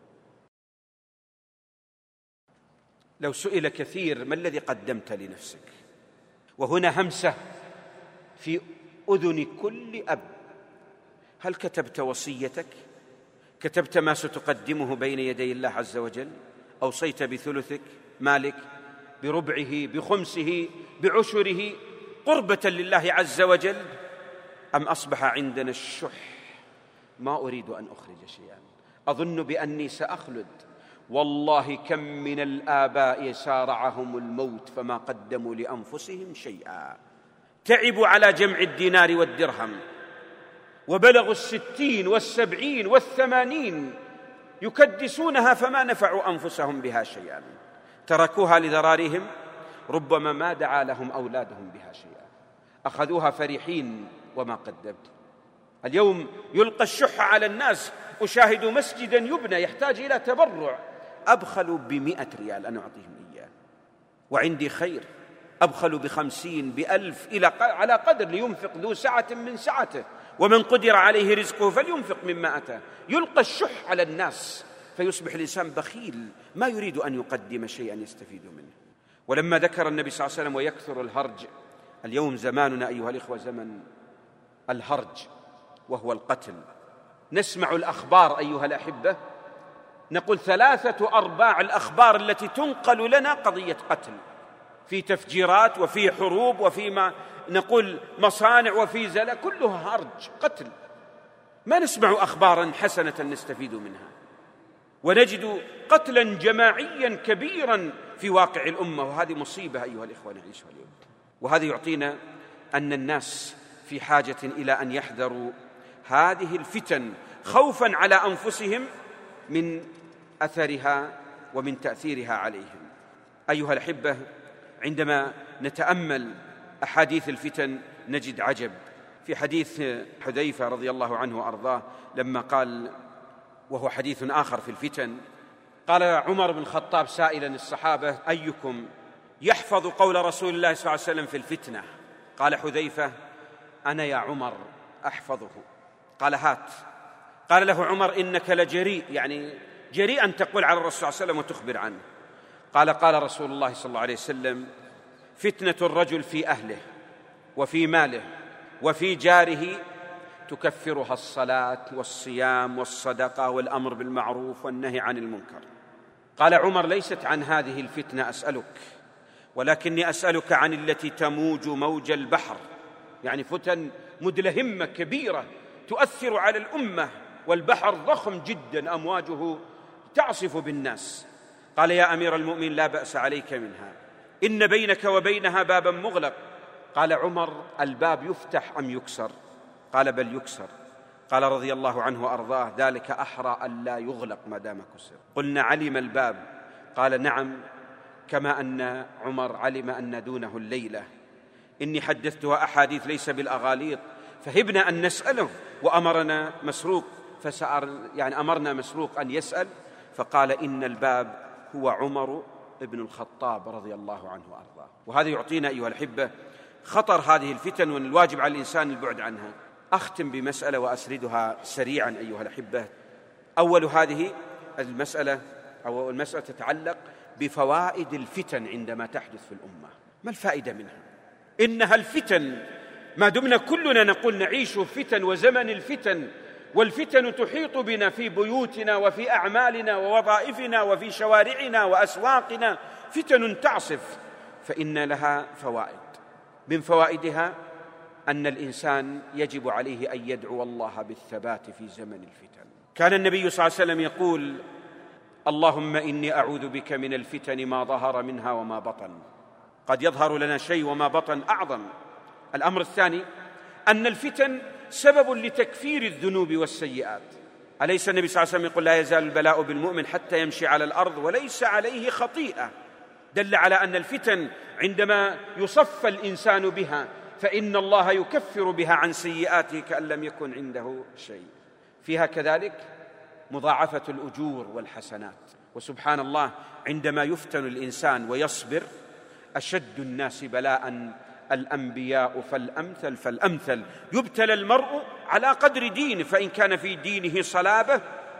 لو سئل كثير: ما الذي قدمت لنفسك؟ وهنا همسة في أذن كل أب: هل كتبت وصيتك؟ كتبت ما ستقدمه بين يدي الله عز وجل؟ أوصيت بثلثك مالك، بربعه، بخمسه، بعشره، قربة لله عز وجل؟ أم أصبح عندنا الشح؟ ما أريد أن أخرج شيئا، أظن بأني سأخلد. والله كم من الآباء سارعهم الموت فما قدموا لأنفسهم شيئا، تعبوا على جمع الدينار والدرهم وبلغوا الستين والسبعين والثمانين يكدسونها فما نفعوا أنفسهم بها شيئا، تركوها لذرارهم، ربما ما دعا لهم أولادهم بها شيئا، أخذوها فرحين وما قدمت. اليوم يلقى الشح على الناس. أشاهد مسجدا يبنى يحتاج إلى تبرع، أبخل بمئة ريال أن أعطيهم إياه، وعندي خير أبخل بخمسين بألف إلى على قدر لينفق ذو سعة من سعته، ومن قدر عليه رزقه فلينفق مما أتاه. يلقى الشح على الناس فيصبح الإنسان بخيل ما يريد أن يقدم شيئا يستفيد منه. ولما ذكر النبي صلى الله عليه وسلم ويكثر الهرج، اليوم زماننا أيها الإخوة زمن الهرج وهو القتل. نسمع الأخبار أيها الأحبة، نقول ثلاثة أرباع الأخبار التي تنقل لنا قضية قتل، في تفجيرات وفي حروب وفي ما نقول مصانع وفي زلة، كلها هرج قتل. ما نسمع أخبارا حسنة نستفيد منها، ونجد قتلا جماعيا كبيرا في واقع الأمة، وهذه مصيبة أيها الإخوة نعيشها اليوم. وهذا يعطينا أن الناس في حاجة إلى أن يحذروا هذه الفتن خوفا على أنفسهم من أثرها ومن تأثيرها عليهم. أيها الأحبة، عندما نتأمل أحاديث الفتن نجد عجب. في حديث حذيفة رضي الله عنه وأرضاه لما قال، وهو حديث آخر في الفتن، قال عمر بن الخطاب سائلا الصحابة: أيكم يحفظ قول رسول الله صلى الله عليه وسلم في الفتنة؟ قال حذيفة: أنا يا عمر أحفظه. قال: هات. قال له عمر: إنك لجريء، يعني جريء أن تقول على الرسول صلى الله عليه وسلم وتخبر عنه. قال: قال رسول الله صلى الله عليه وسلم: فتنة الرجل في أهله وفي ماله وفي جاره تكفرها الصلاة والصيام والصدقة والأمر بالمعروف والنهي عن المنكر. قال عمر: ليست عن هذه الفتنة أسألك، ولكني أسألك عن التي تموج موج البحر، يعني فتن مدلهمة كبيرة تؤثر على الأمة، والبحر ضخم جدا أمواجه تعصف بالناس. قال: يا أمير المؤمنين لا بأس عليك منها، إن بينك وبينها بابا مغلق. قال عمر: الباب يفتح أم يكسر؟ قال: بل يكسر. قال رضي الله عنه وأرضاه: ذلك أحرى أن لا يغلق ما دام كسر. قلنا: علم الباب؟ قال: نعم، كما أن عمر علم أن دونه الليلة. إني حدثتها أحاديث ليس بالأغاليط، فهبنا أن نسأله، وأمرنا مسروق فسأر يعني أمرنا مسروق أن يسأل، فقال: إن الباب هو عمر ابن الخطاب رضي الله عنه وأرضاه. وهذا يعطينا أيها الأحبة خطر هذه الفتن، وأن الواجب على الإنسان البعد عنها. أختم بمسألة وأسردها سريعا أيها الأحبة. أول هذه المسألة أو المسألة تتعلق بفوائد الفتن عندما تحدث في الأمة. ما الفائدة منها؟ إنها الفتن ما دمنا كلنا نقول نعيش فتن وزمن الفتن، والفتن تحيط بنا في بيوتنا وفي أعمالنا ووظائفنا وفي شوارعنا وأسواقنا، فتن تعصف، فإن لها فوائد. من فوائدها أن الإنسان يجب عليه أن يدعو الله بالثبات في زمن الفتن. كان النبي صلى الله عليه وسلم يقول: اللهم إني أعوذ بك من الفتن ما ظهر منها وما بطن. قد يظهر لنا شيء وما بطن أعظم. الأمر الثاني أن الفتن سبب لتكفير الذنوب والسيئات. أليس النبي صلى الله عليه وسلم يقول: لا يزال البلاء بالمؤمن حتى يمشي على الأرض وليس عليه خطيئة؟ دل على أن الفتن عندما يصفى الإنسان بها فإن الله يكفر بها عن سيئاته كأن لم يكن عنده شيء. فيها كذلك مضاعفة الأجور والحسنات. وسبحان الله، عندما يفتن الإنسان ويصبر، أشد الناس بلاء الأنبياء فالأمثل فالأمثل. يبتلى المرء على قدر دينه، فإن كان في دينه صلابة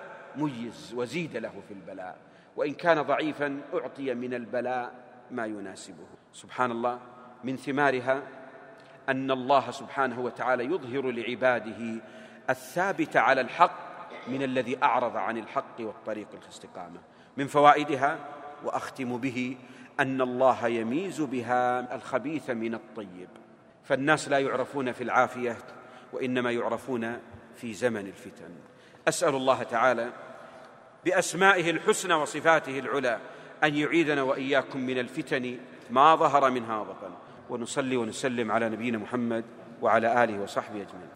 ميز وزيد له في البلاء، وإن كان ضعيفا أعطي من البلاء ما يناسبه. سبحان الله، من ثمارها أن الله سبحانه وتعالى يظهر لعباده الثابت على الحق من الذي أعرض عن الحق والطريق الاستقامة. من فوائدها وأختم به أن الله يميز بها الخبيث من الطيب، فالناس لا يعرفون في العافية وإنما يعرفون في زمن الفتن. أسأل الله تعالى بأسمائه الحسنى وصفاته العلى أن يعيذنا وإياكم من الفتن ما ظهر منها وبطن. ونصلي ونسلم على نبينا محمد وعلى آله وصحبه أجمعين.